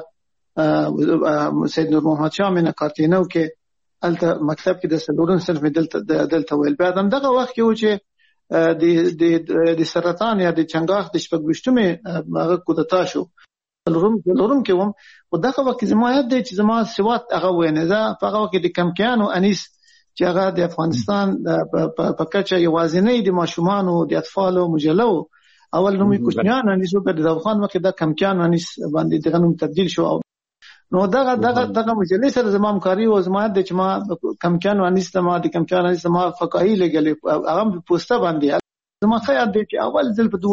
سید نور محمد شاه مینه کارتینو کې الته مکتب کې د څلورم صنف دلته ویل. بیا دغه وخت کې و چې د سرطان یا د چنګاښ د شپږویشتمې هغه کودتا شو لورم کې وم او دغه وخت زما یاد دی چې زما سوات هغه وینه زه په هغه وخت د کمکیان او انیس چې هغه د افغانستان په کچه یوازینی د ماشومان او د اطفال او مجلو اول نومي کوچنیان انیس په د افغان وخت د کمکیان انیس باندې دغه نوم تبدیل شو. نو دغه مجلې سره زما همکاري او زما د چې ما کمکیان انیس د کمکیان انیس ما فقاهي لګلې هغه په پوسټه باندې زما خیال دی چې اول ځل په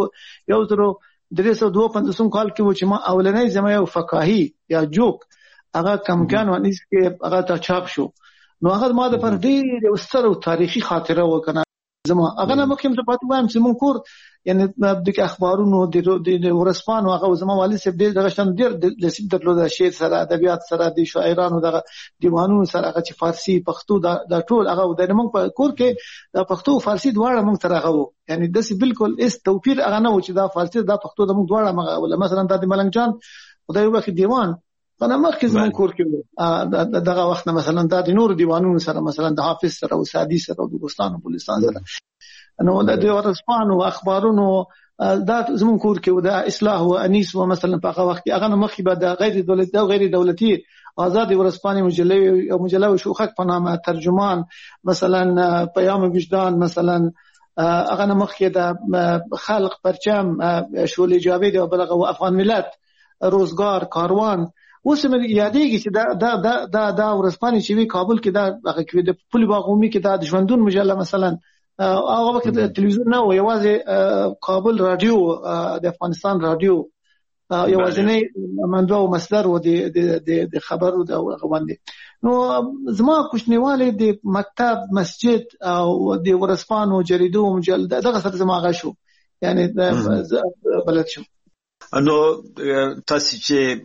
1352 کال کې و چې ما اولنۍ زما یو فقاهي یا جوک هغه کمکیان انیس کې هغه ته چاپ شو. نو هغه ما د پر ډېر ستر تاریخي خاطره وکنه زما هغه نه مخکې ته پاتې وایم چې مونږ کور یعنی د اخبارونو د ورسپانو هغه زما والد صاحب دغه شان ډېر د سید درلود شعر سره ادبیات سره د شاعرانو دغه دیوانونو سره هغه چې فارسی پښتو دا ټول هغه د موږ په کور کې د پښتو فارسی دواړه موږ سره هغه یعنی د سی بالکل اس توپیر هغه نه و چې دا فارسی دا پښتو د موږ دواړه مثلا د ملنګ جان خدای وبخښي دیوان انا مخکې زمون کور کې دغه وخت مثلا د نور دیوانونو سره مثلا د حافظ سره او سعدي سره او د ګلستان او بلستان سره نو د ورسپانو اخبارونو دا زمون کور کې د اصلاح او انیس و مثلا په هغه وخت هغه مخکې به د غیر دولتي او غیر دولتي آزاد ورسپاني مجله شوخک په نامه ترجمان مثلا پیام وجدان مثلا هغه مخکې د خلق پرچم شولې جاوید او بلغه افغان ملت روزګار کاروان اوس مې یادېږي چې دا ورسپاني چې وی کابل کې دا هغه کې د پل باغومي کې د ژوندون مجله مثلا هغه وخت تلویزیون نه و یوازې کابل رادیو د افغانستان رادیو یوازې نه منبع او مصدر و د خبرو د غوندې. نو زما کوچنیواله د مکتب مسجد او د ورسپانو جریدو مجله دغه سره زما غشو یعنی بلد شو. نو تاسو چې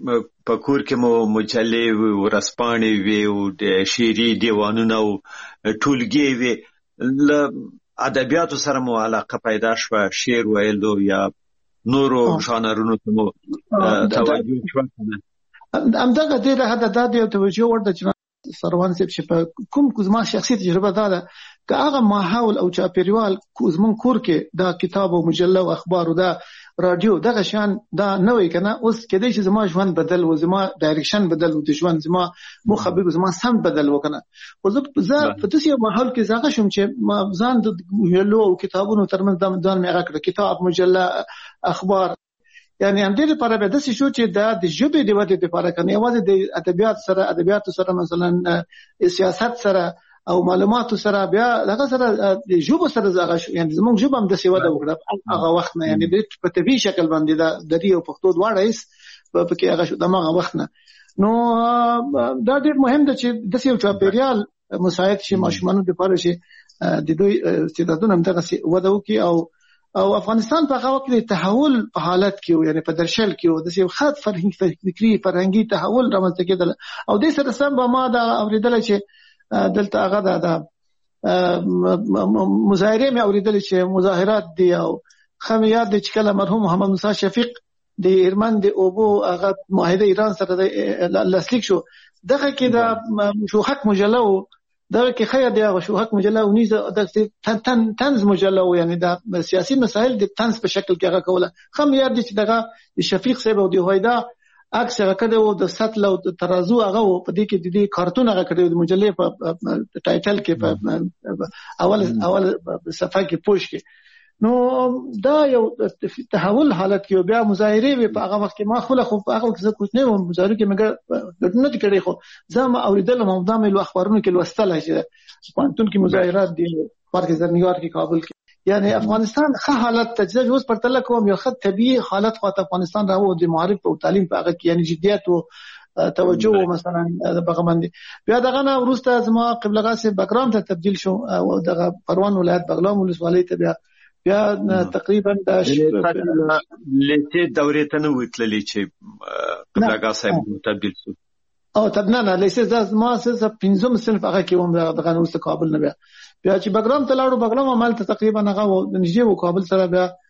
په کور کې مو مجلې وې، ورځپاڼې وې، او شعري دیوانونه او ټولګې وې. له ادبیاتو سره مو علاقه پیدا شوه، شعر ویلو یا نورو ژانرونو ته مو توجه شوه؟ همدغه دې له حده دا دی توجه وړ ده چې سروان صاحب چې په کوم زما شخصي تجربه دا ده که هغه ماحول او چاپیریال زمونږ کور کې دا کتاب او مجله او اخبار او دا رادیو دغه شان دا نه وي کنه، اوس کېدای شي زما ژوند بدل و، زما ډایرکشن بدل و، د ژوند زما مخبر زما سم بدل و کنه. خو زه په داسې ماحول کې زاغه شوم چې ما ځان د مجلو او کتابونو ترمنځ ځان مې هغه کړ، کتاب مجله اخبار. یعنی هم دې لپاره به داسې شو چې دا د ژبې د ودې لپاره کنه، یوازې د ادبیاتو سره مثلا سیاست سره او معلوماتو سره بیا دغه سره د ژبو سره زغه شو. یعنی زموږ ژبه هم د سیواده وکړه هغه وخت نه، یعنی په طبيعي شکل باندې د دری او پښتو دواړه هیڅ په کې هغه شو دغه وخت نه. نو دا ډېر مهم ده چې د سیو چاپیریال مساعد شي ماشومان د لپاره شي د دوی استعدادونه هم دغه وده وکړي. او افغانستان په هغه وخت کې تحول په حالت کې، یعنی په درشل کې د سیو خاط فکری فرهنګي تحول رامنځته کېدل. او د سره سم به ما دا اوریدل چې دلته هغه د مظاهره مې اوریدل چې مظاهرات دي، او خمه یاد دي چې کله مرحوم محمد موسی شفیق د ایرمن د اوبو هغه معاهده ایران سره د لاسلیک شو، دغه کې د شوحک مجله و، دغه کې خیر دی هغه شوحک مجله او نیزه د تنز مجله و، یعنی د سیاسي مسایل د تنز په شکل کې هغه کوله. خمه یاد دي چې دغه شفیق صاحب او د هویدا عکس هغه کړو د سطل او ترازو هغه په دې کې د دې کارتون هغه کړو د مجلې په ټایټل کې په اول صفحه کې پوښ کې. نو دا یو تحول حالت کې بیا مظاهره وي په هغه وخت کې ما خپل خو هغه څه کوڅ نه و مظاهره کې مګر ګټنه کړې، خو زما اوریدل مو د مې اخبارونو کې لوستل چې پانتون کې مظاهرات دي فرق زر نیویارک کې کابل کې. یعنی افغانستان ښه حالت تجربه اوس پر تل کوم یو خط طبيعي حالت خو افغانستان راو د معرف او تعلیم په هغه کې یعنی جديت او توجه مثلا دغه باندې بیا دغه نه ورسته زما قبلغه سي بګرام ته تبديل شو او دغه پروان ولایت بغلان ولسوالۍ ته بیا تقریبا د لته دورې ته نو وتللی چې قبلغه صاحب تبديل شو او تبنانه لیسه ما سه 15 صنف هغه کې هم دغه نو کابل نه بیا چې بګرام ته لاړو، بګرام عمل ته تقریبا هغه نږدې و کابل سره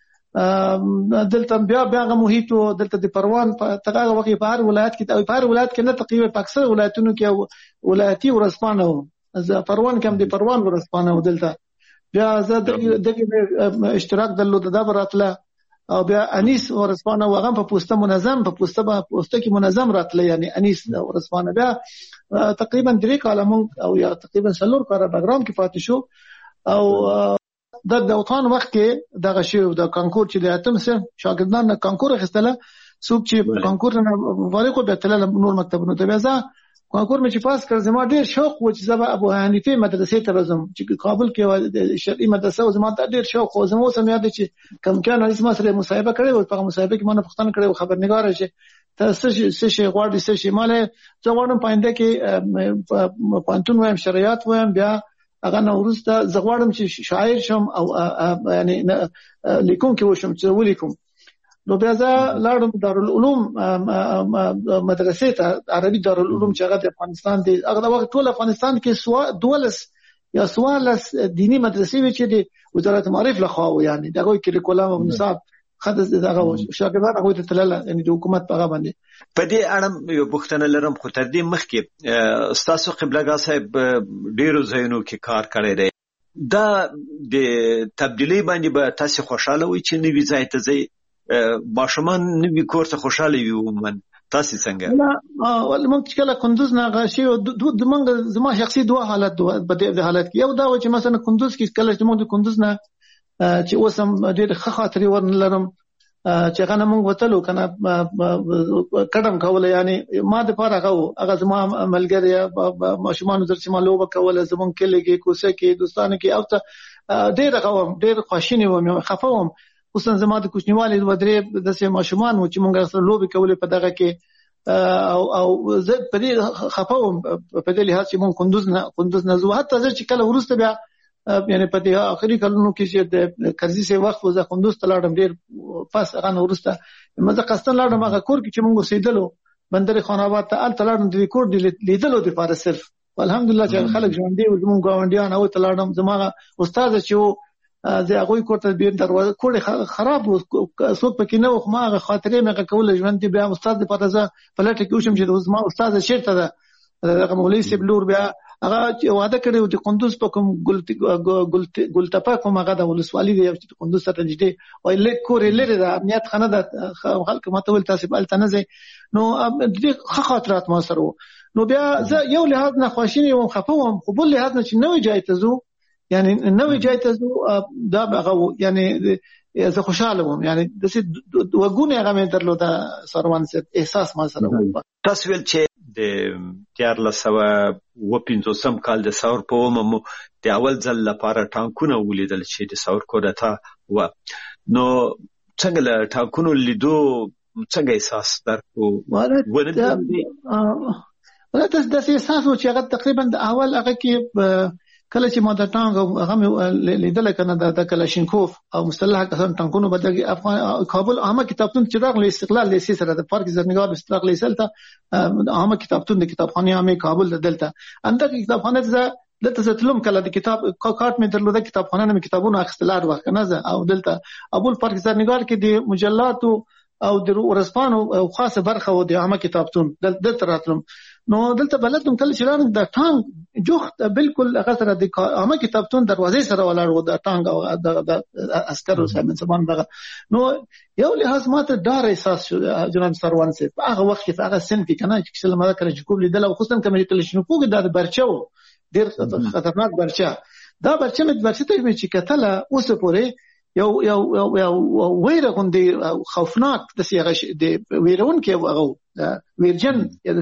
بیا دلته بیا محیط او دلته د پروان په تغه وخت په هر ولایت کې او په هر ولایت کې نه تقریبا په اکثر ولایتونو کې ولایتي ورسپانه و ز پروان کې هم د پروان ورسپانه و دلته بیا زه د اشتراک درلود د براتله او بیا انیس ورسپانه هغه په پوسټه منظم په پوسټه کې منظم راتله، یعنی انیس ورسپانه بیا تقریبا 3 کاله مونږ او یا تقریبا 4 کاله بګرام کې پاتې شو. او د اوطان وخت کې دغه شی د کانکور چې د اتم سره شاګردان کانکور اخیستله څوک چې کانکور نه واري کو به تل نور مکتبونو ته بیا کانکور مې چې پاس کړ زما ډېر شوق و چې زما ابو حنیفه مدرسې ته راځم چې کابل کې شرعي مدرسه و، زما ډېر شوق و. زما سم یاد چې کم کان اسمه سره مصاحبه کړې و، په مصاحبه کې ما نه پوښتنه کړې و خبرنګار شي تاسو څه غواړئ څه شي مالې زه غواړم پاینده کې پانتون وایم شریعت وایم بیا هغه نورسته زه غواړم چې شاعر شم او یعنی لیکون کې وشم چې ولیکم. نو بیا زه لاړم دارالعلوم مدرسې ته، عربي دارالعلوم چې هغه د افغانستان دی هغه وخت ټول افغانستان کې 12 دینی مدرسې وي چې د وزارت معارف لخوا و، یعنی دغه کریکولم او نصاب خدای دغه شاګردان هغه ته تلل یعنی د حکومت په هغه باندې. په دې اړه یو پوښتنه لرم خو تر دې مخکې ستاسو قبلګا صاحب ډیرو ځایونو کې کار کړی دی، دا د تبدیلی باندې به تاسو خوشاله وي چې نوی ځای ته ځئ ماشومان نوی کور ته خوشاله وي ومن تاسو څنګه؟ ول موږ چې کله کندوز نه غاشي د موږ زما شخصي دوه حالت په دې حالت کې یو دا و چې مثلا کندوز کې کله چې موږ د کندوز نه چې اوسم ډېر ښه خاطرې ورنلرم چې هغه موږ وتلو کنه قدم کوله، یعنی ما د پاره هغه زما ملګری ماشومان در چې ما لوبه کوله زمون کې لګي کوڅه کې دوستانه کې او ته ډېر خوشینی وم خفوم، خصوصا زما د کوچنیوالي د ودرې د سه ماشومان و چې موږ سره لوبي کولې په دغه کې او زه په دې خفوم په دې لحاظ چې موږ کندوز نه زو حتی زه چې کله ورسته بیا یعنی په دې اخري کلونو کې چې د کرزي سه وخت وزه کندوز ته لاړم ډېر پاس هغه ورسته مزه قستن لاړم هغه کور کې چې موږ اوسېدلو بندر خان آباد ته التلارم د ریکورډ لیدلو د لپاره صرف الحمدلله چې خلک ژوند دی زموږ گاونډیان او تلارم زما استاد چې زه هغه کوته بیر دروازه کوړه خراب څوک پکې نه خو ما خاطرې مې کول ژوند دی بیا استاد په تاسو پلټ کې وشم چې ما استاد شرط ده هغه مولوی سبلور بیا هغه واده کړو د قندوز په کوم ګلتپا کوم هغه د ولسوالۍ دی چې قندوز ته نږدې او لیک کورې لري د امنیت خانه د خلک متول تاسو بل تنه نو د خاطرات ما سره نو بیا زه یو لحاظ نه خواشینی وم خفوم خو بل لحاظ نه چې نوې جای ته زو یعنی نوې جای ته زو دا هغه یعنی زه خوشاله وم یعنی د څه وګونه هغه مې درلوده سروان سره احساس ما سره تاسو ول چې د 1450 کال د ثور په ومو د اول ځل لپاره ټانکونه ولیدل چې د ثور کودتا و نو څنګه له ټانکونو لیدو څنګه احساس درکو ولته د احساس چې هغه تقریبا د اول هغه کې کله چې ما د ټانک هغه لیدل کنه د کلاشینکوف او مسلح کسان ټانکونو بدل افغان کابل عامه کتابتون چې راغلی استقلال لیسي سره د پارک زرنګار استقلال لیسل ته عامه کتابتون د کتابخانه عامه کابل دلته انده کتابخانه دلته ستلم کله د کتاب کارت مې درلوده کتابخانه مې کتابونه اخستلار وخت نه او دلته ابو پارک زرنګار کې د مجلات او د ورسپانو خاصه برخه و د عامه کتابتون دلته راتلم نو دلته بلدم کله چې رانه د ټانک جوخت بالکل هغه سره د عامه کتابتون دروازې سره ولاړ و د ټانک او د عسکرو سره سامان دغه نو یو لحاظ ماته ډار احساس شو جناب سروان صاحب هغه وخت کې هغه سن کې کنه چې څلمه کله چې کوم لیدل او خصوصا کوم ټلشن کوګ د برچو ډیر خطرناک برچا دا برچه مې برچه ته مې چې کتله اوس پورې یو ویره غوندې خوفناک د سیغه د ویرون کې هغه ویرجن د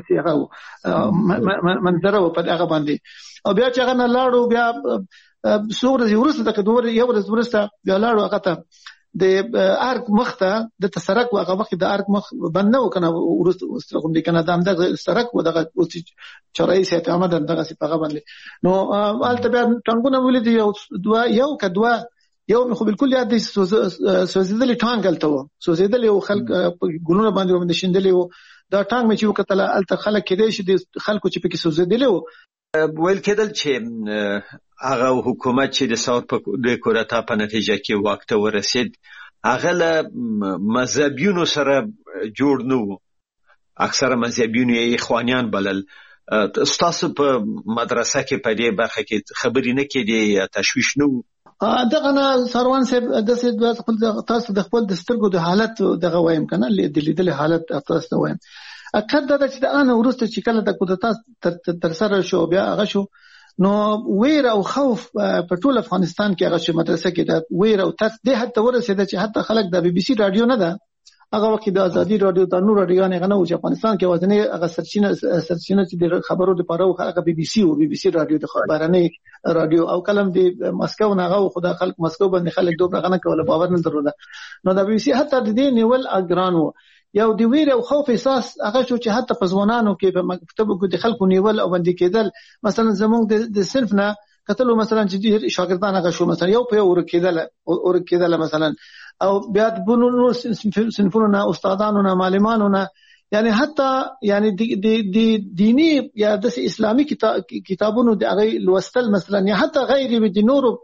سیغه منظره په هغه باندې او بیا چې هغه نه لاړو بیا څوره ورسته د کډور یو ورځ ورسته بیا لاړو هغه ته د ارک مخته د تسرک هغه وخت د ارک مخ بنه وکنه ورسته کوم دي کنه د سرک و دغه چرای سي ته آمد دغه سی په باندې نو البته بیا ټنګونه ولې یو کدوا یو خو بالکل یاد دي سوزیدلې ټانګ الته و سوزیدلې خلک ګلونه باندې ومن شیندلې و دا ټانګ مې چې وکتل الته خلک کېدې چې خلکو چې پکې سوزیدلې و ویل کېدل چې هغه حکومت چې د ثور په د کودتا په نتیجه کې واکته ورسید هغه له مذهبیونو سره جوړ نه و اکثره مذهبیون یې اخوانیان بلل تاسو په مدرسه کې په دې برخه کې خبرې نه کېدې یا تشویش نه و دغه نه سروان صاحب د خپل تاسو د خپل د سترګو د حالت دغه وایم کنه لیدل حالت تاسو وایم اکد دا چې د ان ورسته چې کله د کودتا تر سره شو بیا هغه شو نو ویر او خوف په ټول افغانستان کې هغه چې مدرسه کې د ویر او تاسو د حتی ورسېد چې حتی خلک د بي بي سي رادیو نه ده هغه وخت د ازادي رادیو د نور رادیو نه غنو چې افغانستان کې وزنه هغه سرچینه چې د خبرو لپاره هغه بي بي سي رادیو د خبرانه رادیو او کلم د مسکو نه هغه خدای خلک مسکو باندې خلک دوه غنه کوله باور نه درلوده نو د بي بي سي حتی د دې نیول اګران وو یو د ویر او خوف احساس هغه شو چې حتی په ځوانانو کې په مکتبو کې د خلکو نیول او باندې کېدل مثلا زموږ د صنف نه کتلو مثلا چې شاګردان هغه شو مثلا یو په اور کېدل مثلا او بیا د بنو صنفونو نه استادانو نه معلمانو نه یعنی حتی یعنی د دینی یا د اسلامي کتابونو د هغه لوستل مثلا یا حتی غیر د نورو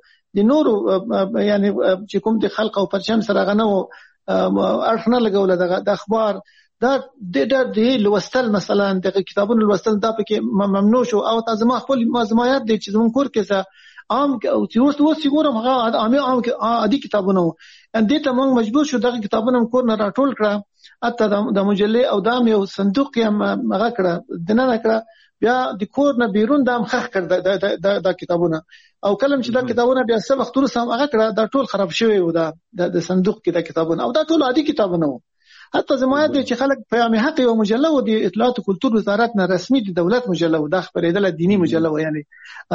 یعنی چې کوم د خلق او پرچم سره غنو ارخنه لګول د اخبار دا د لوستل مثلا د کتابونو لوستل دا پکې ممنوع شو او تاسو ما خپل مزمایات د چې زمون کور کې عام او چې اوس ګورم هغه عام عادي کتابونه ان دې ته موږ مجبور شو دغه کتابونه کور نه راټول کړه اته د مجلې او د یو صندوق یې هغه کړه دنه کړه بیا د کور نه بیرون د مخخ کړ د کتابونه او کلم چې دا کتابونه بیا څه وخت ورسم هغه کړه دا ټول خراب شوی و د صندوق کې د کتابونه او دا ټول عادي کتابونه و حتی زموږ د چې خلک پیغام حق یو مجله و د اطلاعات او کلتور وزارت نه رسمي د دولت مجله و د خبرېدل دینی مجله و یعنی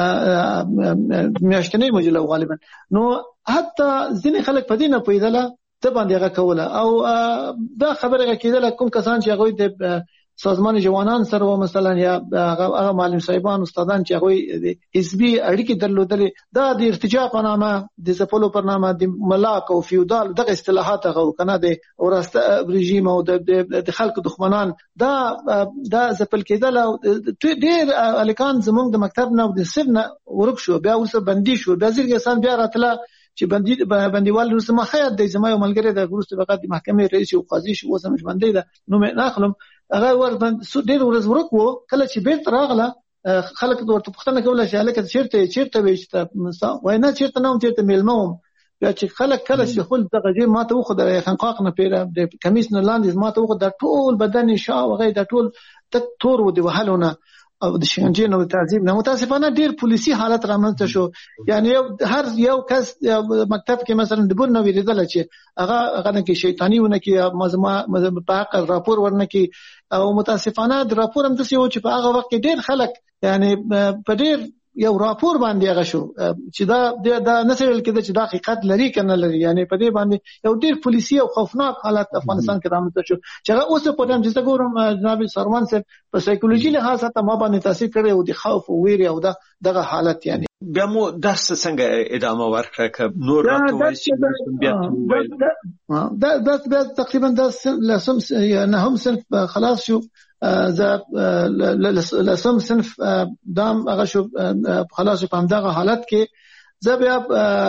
میاشتنی مجله غالبا نو حتی ځینې خلک په دې نه پوهېدل ته باندې هغه کوله او دا خبره کېدله کوم کسان چې هغه د سازمان جوانان سره و مثلا یا هغه معلم صاحبان استادان چې هغه د حزبي اړیکې درلودلې دا د ارتجاع په نامه د زپلو په نامه د ملاک او فیودال دغه اصطلاحات هغه کنه د وراسته رژیم او د خلکو دښمنان دا زپل کېدل او ډېر الکان زموږ د مکتب نه د سر نه ورک شو بیا اوس بندي شو بیا ځکه بیا راتله چې بندیوال روسه ما خیر د زما یو ملګری د ګروست فقط د محکمې رئیس او قاضي شو اوس هم ژوندی ده نو مې ناخلم هغه ډېر ورځ ورک وو کله چې بیرته راغله خلک ورته پوښتنه کوله چې هلکه چیرته وې چې وای نه چیرته نه وم چیرته میلمه وم بیا چې خلک کله چې خپل دغه جې ما ته وخو د خنقاق نه پیره د کمیس نه لاندې ما ته وخو د ټول بدن شا وغه د ټول تک تور و د وهلونه او د شکنجې نو تعذيب نه متاسفانه ډیر پولیسي حالت رامنځته شو یعنی هر یو کس مکتب کې مثلا د بور نو ویریدل چې هغه نه کې شیطانی ونه کې مزما په حق راپور ورنه کې او متاسفانه د راپور هم د سیو چې په هغه وخت کې ډیر خلک یعنی په ډیر یو راپور باندې هغه شو چې دا نسل کې چې دا حقیقت لري کنه لري یعنی په دې باندې یو ډیر پولیسي او خوفناک حالت افغانستان کې رامنځته شو چې هغه اوس په دې چې ګورم جناب سروان صاحب په سایکولوژي لحاظ ته ما باندې تاثیر کړی او د خوف او ویره او دغه حالت یعنی بیا مو درس څنګه ادامه ورکړه ک نور راته وایي دا تقریبا لسم نه هم صنف خلاص شو لسم صنف دام هغه شو خلاص په همدغه حالت کې زه بیا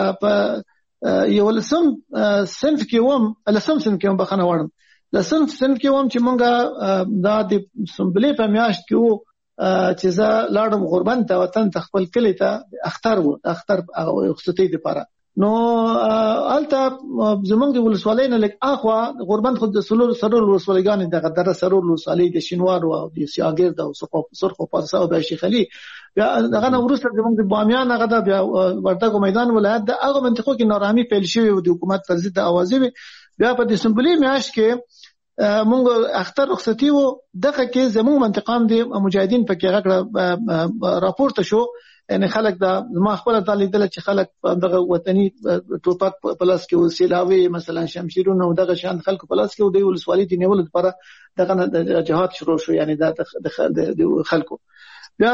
په یو لسم صنف کې لسم صنف کې بخنه وړم لسم صنف کې چې مونږه دا د سمبلې په میاشت کې چې زه لاړم غربن ته وطن ته خپل کلی ته اختر رخصتۍ لپاره نو الته زمونږ د ولسوالۍ نه لګ اخوا غربن خود د سرور ولسوالۍ دغه در سرور ولسوالۍ د شینوار او د سیاګرد او سرخو پارسا او شیخ علي بیا دغه نو ورسره زمونږ د بامیان هغه د بیا ورتګو میدان ولایت د هغه منطقو کې نارامي پیل شوی او د حکومت پر ضد اوازې بیا په دسمبري میاشت کې مونږ اختر رخصتي وو دغه کې زموږ منطقام د مجاهدین په کې راپورته شو یعنی خلک دا ما خپل تعلیدل چې خلک دغه وطني ټوپک په لاس کې وسیلاوي مثلا شمشیرونه او دغه شان خلکو په لاس کې د ولسوالۍ دی نیول لپاره دغه جهاد شروع شو یعنی د خلکو بیا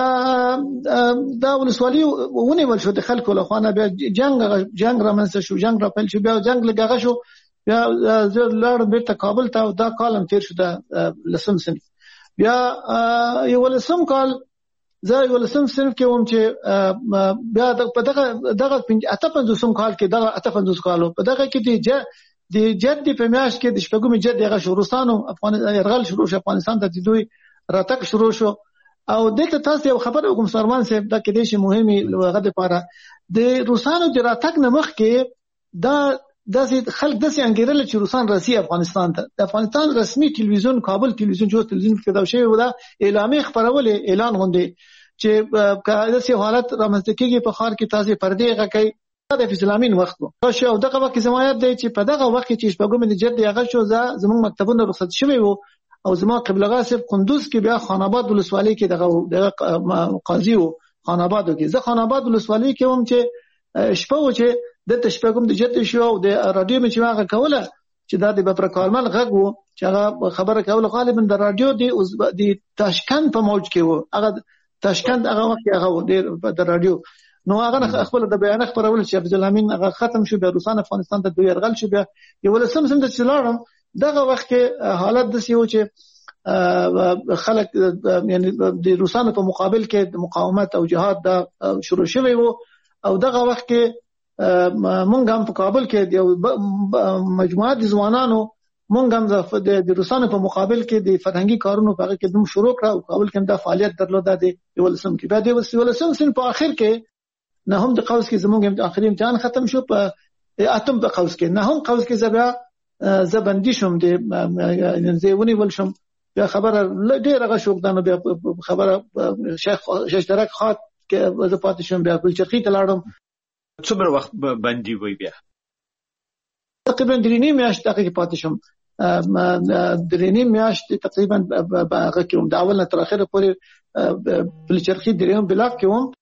دا ولسوالۍ ونیول شو د خلکو له خوانه بیا جنگ رامنځته شو جنگ را پیل شو بیا جنگ لګغه شو بیا زه لاړم بیرته کابل ته دا کالم تیر شو د لسم صنف بیا یو لسم کال زه یو لسم صنف کې وم چې بیا په دغه 58 کال کې دغه 58 کالو په دغه کې د جد په میاشت کې د شپږم جد هغه شروستانو افغان شروع شو افغانستان ته دوی راتګ شروع شو او دلته تاسو یو خبر وکم سرمان صاحب دا کې د شي مهمي لغه لپاره د روسانو د راتګ نه مخکې دا خلک د انګیرل چې روسان راسي افغانستان ته د افغانستان رسمي ټلویزیون کابل ټلویزیون جو ټلویزیون کې دا شی ودا اعلانې خبرولې اعلان غونډې چې کله حالت رامنځته کېږي په خار کې تاسو پردې غکې د اسلامین وخت وو شو دغه وخت زمایت دی چې په دغه وخت چې شپږم د جد هغه شو زموږ مکتبونه رخصت شوی وو او زما قبلغه صاحب قندوز کې بیا خان آباد ولسوالۍ کې دغه قاضي وو خان آباد کې زه خان آباد ولسوالۍ کې هم چې شپه و چې د شپږم د جد شو او د رادیو مې چې هغه کوله چې دا د بپر کارمل غږ وو چې هغه خبره کوله غالبا د رادیو د تاشکند په موج کې وو هغه تاشکند هغه وخت هغه د رادیو نو هغه خپل د بیان خبرول چې عبدالامین هغه ختم شو بیا روسان افغانستان ته دوی يرغل شو بیا یو لسم د چلارم دغه وخت کې حالت د سیو چې خلک یعنی د روسانو په مقابل کې د مقاومت او جهاد دا شروع شوی وو او دغه وخت کې مونږ هم په کابل کې یو مجموعه د ځوانانو مونږ هم د روسانو په مقابل کې د فرهنګي کارونو په هغه کې دوم شروع کړ او کابل کې دا فعالیت درلوده د یو لسم کې بعد یو لسم سن په اخر کې نه هم د قوس کې زمونږ د اخري امتحان ختم شو په اتم په قوس کې نه هم قوس کې زبندي شوم د زیونی ول شوم بیا خبره ډیره غا شوقدانه بیا خبره شیخ درک خاط کې زه پاتې شوم بیا بل چرخي ته لاړم څومره وخت باندې وای بیا تقریبا درې میاشتې کې پاتې شوم درې میاشتې تقریبا هغه کې د اول نه تر اخره پورې بل چرخي درېم بلاک کې وم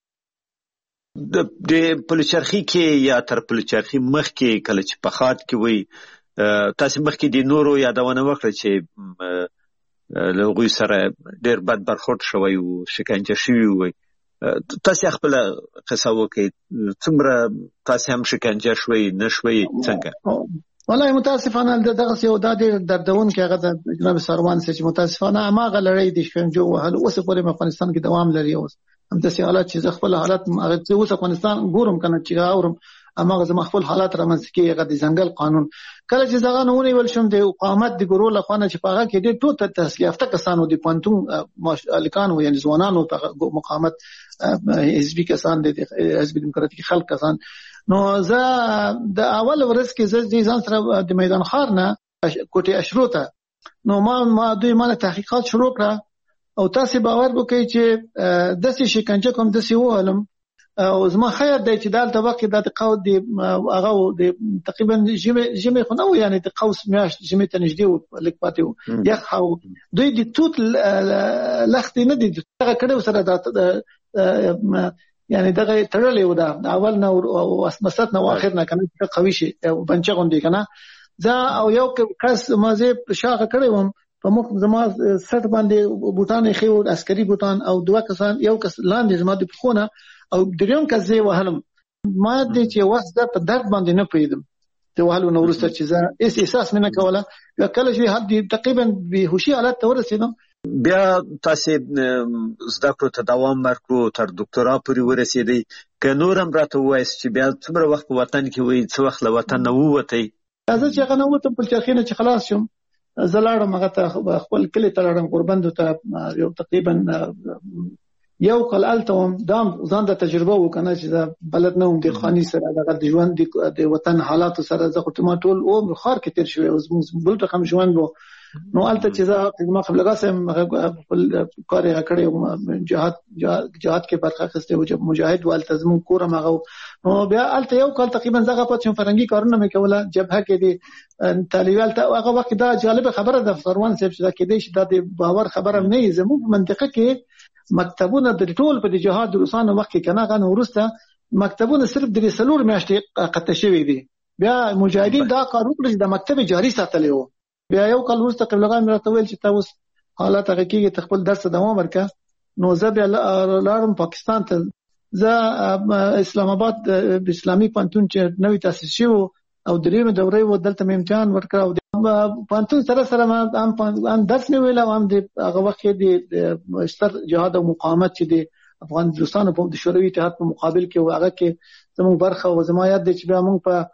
د پلچرخي کې یا تر پلچرخي مخ کې کله چې په خاط کې وای تاسو مخ کې د نورو یادونه وکړه چې له هغوی سره ډېر بد برخورد شوی و، شکنجه شوي وی. تاسې خپله قصه وکړئ، څومره تاسې هم شکنجه شوئ نه شوئ، څنګه؟ والله متاسفانه دغسې یو دا ډېر دردونکی هغه د جناب سروان صاحب چې متاسفانه هماغه لړۍ د شکنجو وهلو اوس پورې افغانستان کې دوام لري. اوس همداسې حالات چې زه خپل حالات اوس افغانستان ګورم که نه چې اورم هماغه زما خپل حالات رامنځته کېږي. هغه د ځنګل قانون کله چې دغه نه ونیول شم د مقاومت د ګروه لخوا نه چې په هغه کې ډېر ټول تحصیل یافته کسانو د پوهنتون هلکانو یعنې ځوانانو په مقاومت حزبي کسان د حزب دیموکراتیک خلق کسان. نو زه د اول ورځ کې زه ځان سره د میدان ښار نه کوټې اشرو ته نو ما دوی ماله تحقیقات شروع کړه او تاسې باور وکړئ چې داسې شکنجه کوم داسې ووهلم او زما خیر دی چې دلته وخت دا د قوت د هغه د تقریبا ژمي خو نه و، یعنې د قوس میاشت ژمي ته نږدې و، لږ پاتې و یخ او دوی د توت لختې نه دي دغه کړی سره یعنی دغه تړلې و، دا اول نه او مسد نه واخر نه کنه قوي شي بنچ غوندي کنه. زه او یو کس مازه شاخه کړی وم په مخ زما سټ باندې بوتان خو عسکري بوتان او دوه کسان یو کس لاندې زما د پخونه او دریم کس زه وهلم. ما دې چې وخت په درد باندې نه پېدم ته وهلو نو ورسته چې زه احساس مې نه کوله. کله چې حد تقریبا به هوشي حالت ته ورسېدم بیا تاسې زده کړو ته دوام ورکړو تر ډاکټرا پورې ورسېدئ. که نور هم راته ووایاست چې بیا څومره وخت په وطن کې وئ، څه وخت له وطن نه ووتئ؟ زه چې هغه نه ووتم پلچرخي نه چې خلاص شم زه لاړم هغه ته خپل کلي ته لاړم غوربندو ته. یو تقریبا یو کال هلته وم. دا ځان د تجربه و که نه چې زه بلد نه وم د خاني سره دغه د ژوند د وطن حالاتو سره. زه خو ما ټول عمر ښار کې تېر شوی او زموږ بل رقم ژوند و. نو هلته چې زه ما قبلګاه صاحب خپل کار یې کړی جهاد کې برخه اخیستې و، مجاهد و. هلته زموږ کور هم هغه و. نو بیا هلته یو کال تقریبا زه هغه پاتې شم، فرهنګي کارونه مې کوله جبهه کې د طالب هلته هغه وخت. دا جالبه خبره ده سروان صاحب چې دا کېدی شي دا د باور خبره نه وي. زموږ منطقه کې مکتبونه د ټول په د جهاد د روسانو وخت کې که نه هغه وروسته مکتبونه صرف د 4 میاشتې قطع شوي دي. بیا مجاهدین دا کار وکړي چې د مکتب جاري ساتلی و. بیا یو کال وروسته قبلګاه مې راته وویل چې ته اوس حالات هغه کېږي ته خپل درس دوام ورکړه. نو زه بیا لاړم پاکستان ته. زه اسلام آباد د اسلامي پوهنتون چې نوی تاسیس شوی او درېیمه دورې و دلته مې امتحان ورکړ او پوهنتون سره ما هم درس مې ویل او هم د هغه وخت کې د ستر جهاد او مقاومت چې د افغانستان په د شوروي اتحاد په مقابل کې هغه کې زموږ برخه او زما یاد دی چې بیا موږ په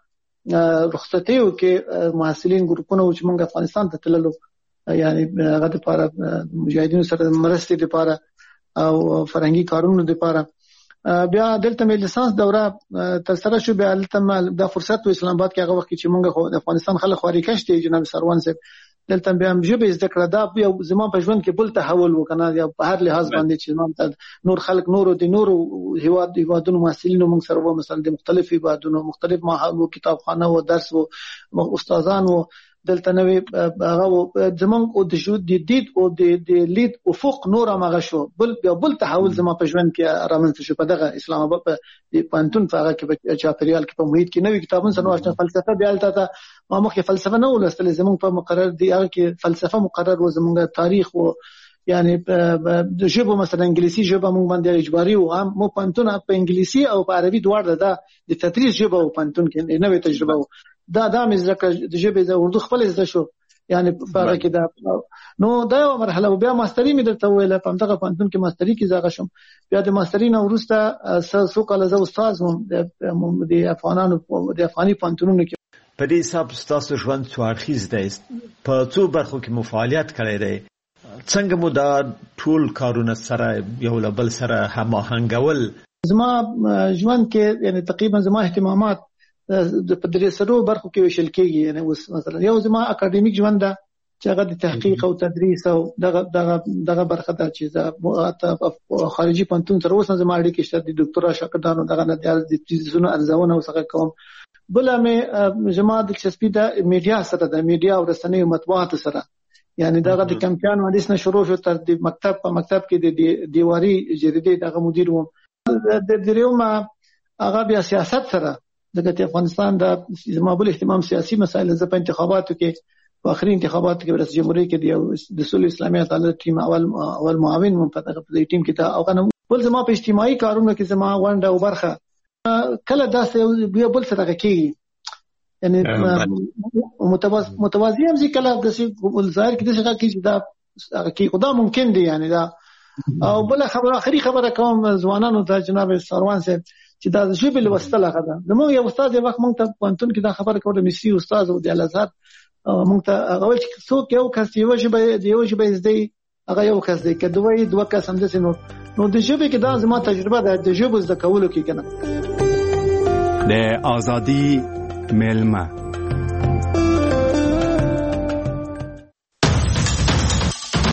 رخصتیو کې محصلین ګروپونه چې موږ افغانستان ته تللو، یعنی هغه لپاره مجاهدینو سره مرستې لپاره او فرهنګي کارونو لپاره. بیا دلته مې لیسانس دوره تر سره شو. بیا دلته دا فرصت و اسلام آباد کې هغه وخت چې موږ د افغانستان خلک خواري کشته جناب سروان صاحب دلته بیا هم ژبه زده کړه. دا یو زما په ژوند کې بل تحول وکنه یا په هر لحاظ باندې چې زما نور خلک نورو د نورو هیوادونو محصلینو موږ سره و، مثلا د مختلف هیوادونو مختلف معهد او کتابخانه او درس او استادان و دلته نوې هغه زمونږ او د شو د دید او د لید افق نور هغه شو. بل تحول زما په ژوند کې رامنځته شو په دغه اسلام آباد په پوهنتون هغه کې په چاپریال کې په محیط کې نوې کتابونه سره واشنه فلسفه بیا البته ما مخکې فلسفه نه ولستل. زمونږ په مقرر دی هغه کې فلسفه مقرر و، زمونږ تاریخ و، یعنی د ژبه مثلا انګلیسي ژبه موږ باندې اجباري و. هم مو پوهنتون په انګلیسي او په عربي دواړه د تدریس ژبه او پوهنتون کې نوې تجربه و. دا مې ذکر د ژبې د اردو خپل زده شو، یعنی په هغه کې دا نو دا یو مرحله. بیا ماستری مې درته ویل په همدغه پوهنتون کې ماستری کې زده شم. بیا د ماستری نه وروسته څو کاله زه استاد وم د افغاني پوهنتونونو کې. په دې حساب ستاسو ژوند څو اړخیز دی، په څو برخو کې مو فعالیت کړی دی، څنګه مو دا ټول کارونه سره یو له بل سره هماهنګول؟ زما ژوند کې یعنی تقریبا زما اهتمامات په درې سرو برخو کې ویشل کېږي. یعنی اوس مثلا یو زما اکاډمیک ژوند ده چې هغه د تحقیق او تدریس او دغه برخه ده چې خارجي پوهنتون سره اوس زما اړیکې شته د ډاکټرا شاګردانو دغه نه د تیزونو ارزونه وسغه کوم. بل مې زما دلچسپي ده میډیا سره ده، میډیا او رسنۍ او مطبوعات سره. یعنی دغه د کمپیان حدیث نه شروع شو تر د مکتب کې د دیواري جریدې دغه مدیر وم. د دریوم هغه بیا سیاست سره دغه افغانستان د زما بل اهتمام سیاسي مسایل. زه په انتخاباتو کې په اخري انتخاباتو کې رئیس جمهوریت کې د صلح اسلامي عدالت ټیم اول معاون په دې ټیم کې تا او کنه بل زما په اجتماعي کارونو کې زما غونډه او برخه کله داسې بیا بل څه راکېږي یعنی متوازی هم کله داسې ظاهر کې داسې کې دا کې خدا ممکن دی یعنی دا او بل خبره اخري خبره کوم ځوانانو ته جناب سروان صاحب چې دا ژبه لوستل غدا زموږ یو استاد یو وخت مونږ ته پوهنتون کې دا خبره کوله مسی استاد او د الازهر مونږ ته هغه چې څوک یو کس یو ژبه زده هغه یو کس دی که دوه کس هم دسه نو د ژبه کې دا زما تجربه ده د ژبه زده کولو کې کنه د ازادي ملما